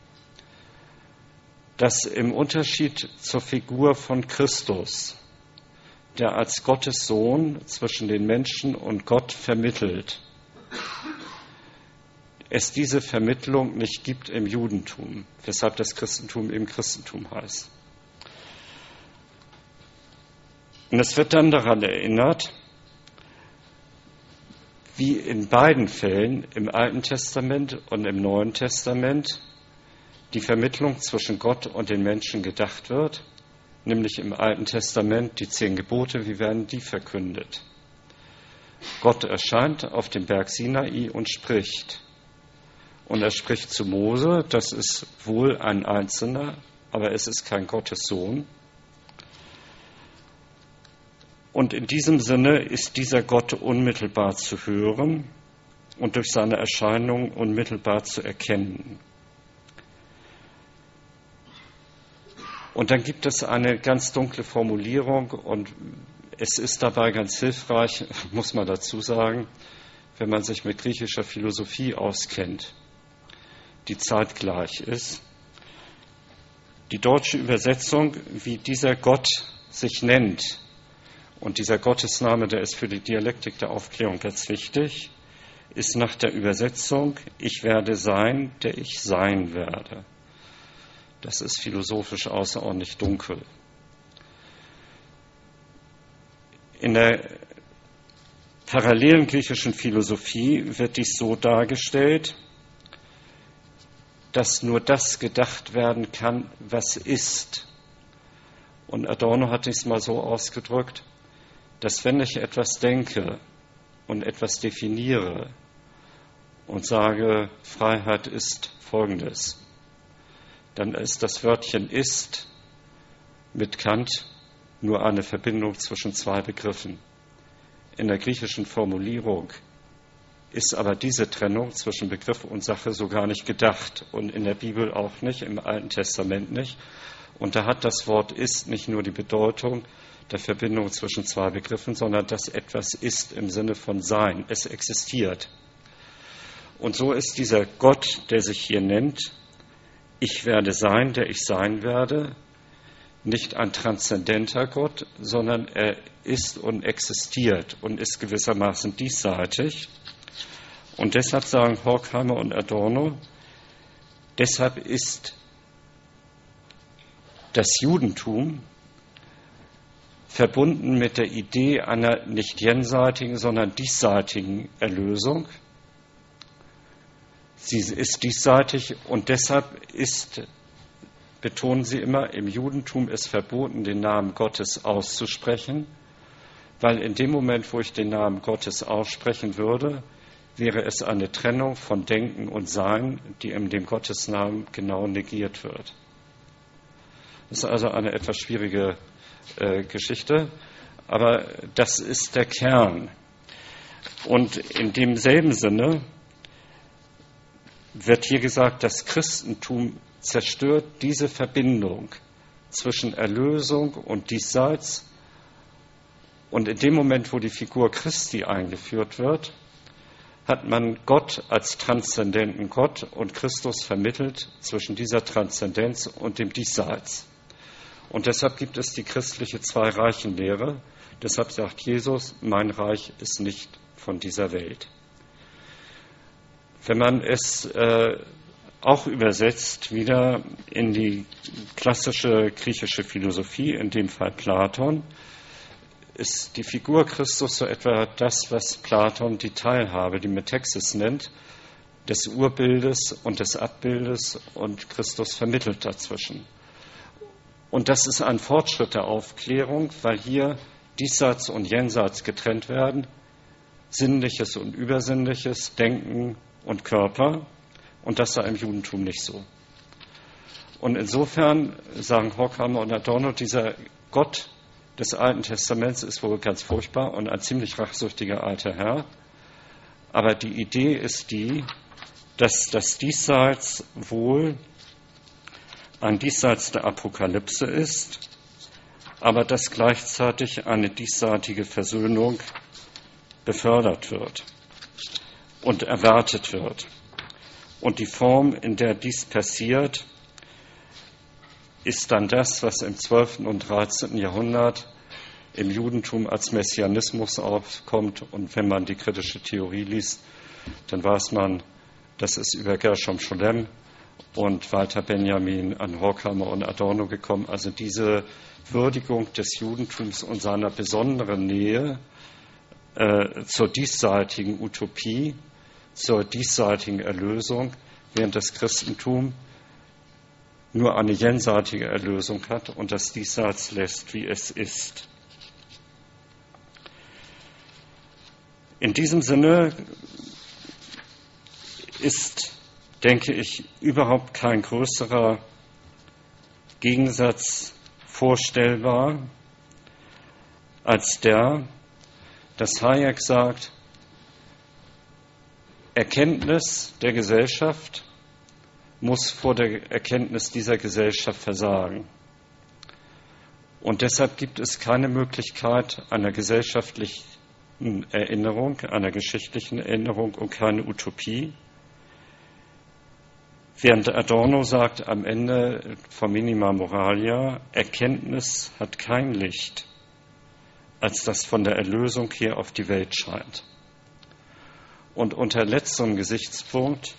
dass im Unterschied zur Figur von Christus, der als Gottes Sohn zwischen den Menschen und Gott vermittelt, es diese Vermittlung nicht gibt im Judentum, weshalb das Christentum eben Christentum heißt. Und es wird dann daran erinnert, wie in beiden Fällen, im Alten Testament und im Neuen Testament, die Vermittlung zwischen Gott und den Menschen gedacht wird, nämlich im Alten Testament die zehn Gebote, wie werden die verkündet? Gott erscheint auf dem Berg Sinai und spricht. Und er spricht zu Mose, das ist wohl ein Einzelner, aber es ist kein Gottessohn. Und in diesem Sinne ist dieser Gott unmittelbar zu hören und durch seine Erscheinung unmittelbar zu erkennen. Und dann gibt es eine ganz dunkle Formulierung und es ist dabei ganz hilfreich, muss man dazu sagen, wenn man sich mit griechischer Philosophie auskennt, die zeitgleich ist. Die deutsche Übersetzung, wie dieser Gott sich nennt, und dieser Gottesname, der ist für die Dialektik der Aufklärung ganz wichtig, ist nach der Übersetzung, ich werde sein, der ich sein werde. Das ist philosophisch außerordentlich dunkel. In der parallelen griechischen Philosophie wird dies so dargestellt, dass nur das gedacht werden kann, was ist. Und Adorno hat dies mal so ausgedrückt, dass wenn ich etwas denke und etwas definiere und sage, Freiheit ist Folgendes, dann ist das Wörtchen ist mit Kant nur eine Verbindung zwischen zwei Begriffen. In der griechischen Formulierung ist aber diese Trennung zwischen Begriff und Sache so gar nicht gedacht und in der Bibel auch nicht, im Alten Testament nicht. Und da hat das Wort ist nicht nur die Bedeutung der Verbindung zwischen zwei Begriffen, sondern dass etwas ist im Sinne von sein. Es existiert. Und so ist dieser Gott, der sich hier nennt, ich werde sein, der ich sein werde, nicht ein transzendenter Gott, sondern er ist und existiert und ist gewissermaßen diesseitig. Und deshalb sagen Horkheimer und Adorno, deshalb ist das Judentum verbunden mit der Idee einer nicht jenseitigen, sondern diesseitigen Erlösung. Sie ist diesseitig und deshalb ist, betonen sie immer, im Judentum ist verboten, den Namen Gottes auszusprechen, weil in dem Moment, wo ich den Namen Gottes aussprechen würde, wäre es eine Trennung von Denken und Sein, die in dem Gottesnamen genau negiert wird. Das ist also eine etwas schwierige äh, Geschichte, aber das ist der Kern. Und in demselben Sinne wird hier gesagt, das Christentum zerstört diese Verbindung zwischen Erlösung und Diesseits. Und in dem Moment, wo die Figur Christi eingeführt wird, hat man Gott als transzendenten Gott und Christus vermittelt zwischen dieser Transzendenz und dem Diesseits. Und deshalb gibt es die christliche Zwei-Reichen-Lehre. Deshalb sagt Jesus, mein Reich ist nicht von dieser Welt. Wenn man es äh, auch übersetzt, wieder in die klassische griechische Philosophie, in dem Fall Platon, ist die Figur Christus so etwa das, was Platon die Teilhabe, die Metexis nennt, des Urbildes und des Abbildes und Christus vermittelt dazwischen. Und das ist ein Fortschritt der Aufklärung, weil hier Diesseits und Jenseits getrennt werden, Sinnliches und Übersinnliches, Denken und Körper. Und das sei im Judentum nicht so. Und insofern, sagen Horkheimer und Adorno, dieser Gott des Alten Testaments ist wohl ganz furchtbar und ein ziemlich rachsüchtiger alter Herr. Aber die Idee ist die, dass das Diesseits wohl ein Diesseits der Apokalypse ist, aber dass gleichzeitig eine diesseitige Versöhnung befördert wird und erwartet wird. Und die Form, in der dies passiert, ist dann das, was im zwölften und dreizehnten Jahrhundert im Judentum als Messianismus aufkommt. Und wenn man die kritische Theorie liest, dann weiß man, das ist über Gershom Scholem und Walter Benjamin an Horkheimer und Adorno gekommen. Also diese Würdigung des Judentums und seiner besonderen Nähe äh, zur diesseitigen Utopie, zur diesseitigen Erlösung, während das Christentum nur eine jenseitige Erlösung hat und das Diesseits lässt, wie es ist. In diesem Sinne ist, denke ich, überhaupt kein größerer Gegensatz vorstellbar als der, dass Hayek sagt, Erkenntnis der Gesellschaft muss vor der Erkenntnis dieser Gesellschaft versagen. Und deshalb gibt es keine Möglichkeit einer gesellschaftlichen Erinnerung, einer geschichtlichen Erinnerung und keine Utopie. Während Adorno sagt am Ende von Minima Moralia, Erkenntnis hat kein Licht, als das von der Erlösung her auf die Welt scheint. Und unter letzterem Gesichtspunkt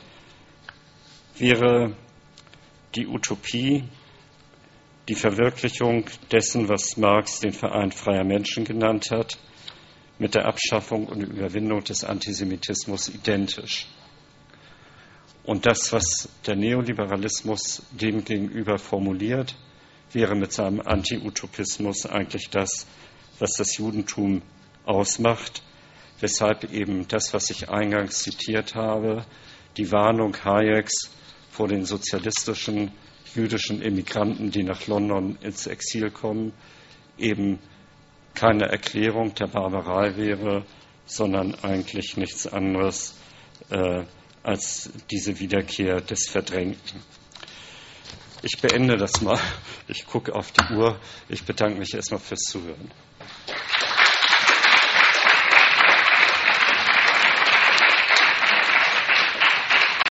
wäre die Utopie die Verwirklichung dessen, was Marx den Verein freier Menschen genannt hat, mit der Abschaffung und Überwindung des Antisemitismus identisch. Und das, was der Neoliberalismus dem gegenüber formuliert, wäre mit seinem Anti-Utopismus eigentlich das, was das Judentum ausmacht, weshalb eben das, was ich eingangs zitiert habe, die Warnung Hayeks vor den sozialistischen jüdischen Immigranten, die nach London ins Exil kommen, eben keine Erklärung der Barbarei wäre, sondern eigentlich nichts anderes äh, als diese Wiederkehr des Verdrängten. Ich beende das mal. Ich gucke auf die Uhr. Ich bedanke mich erstmal fürs Zuhören.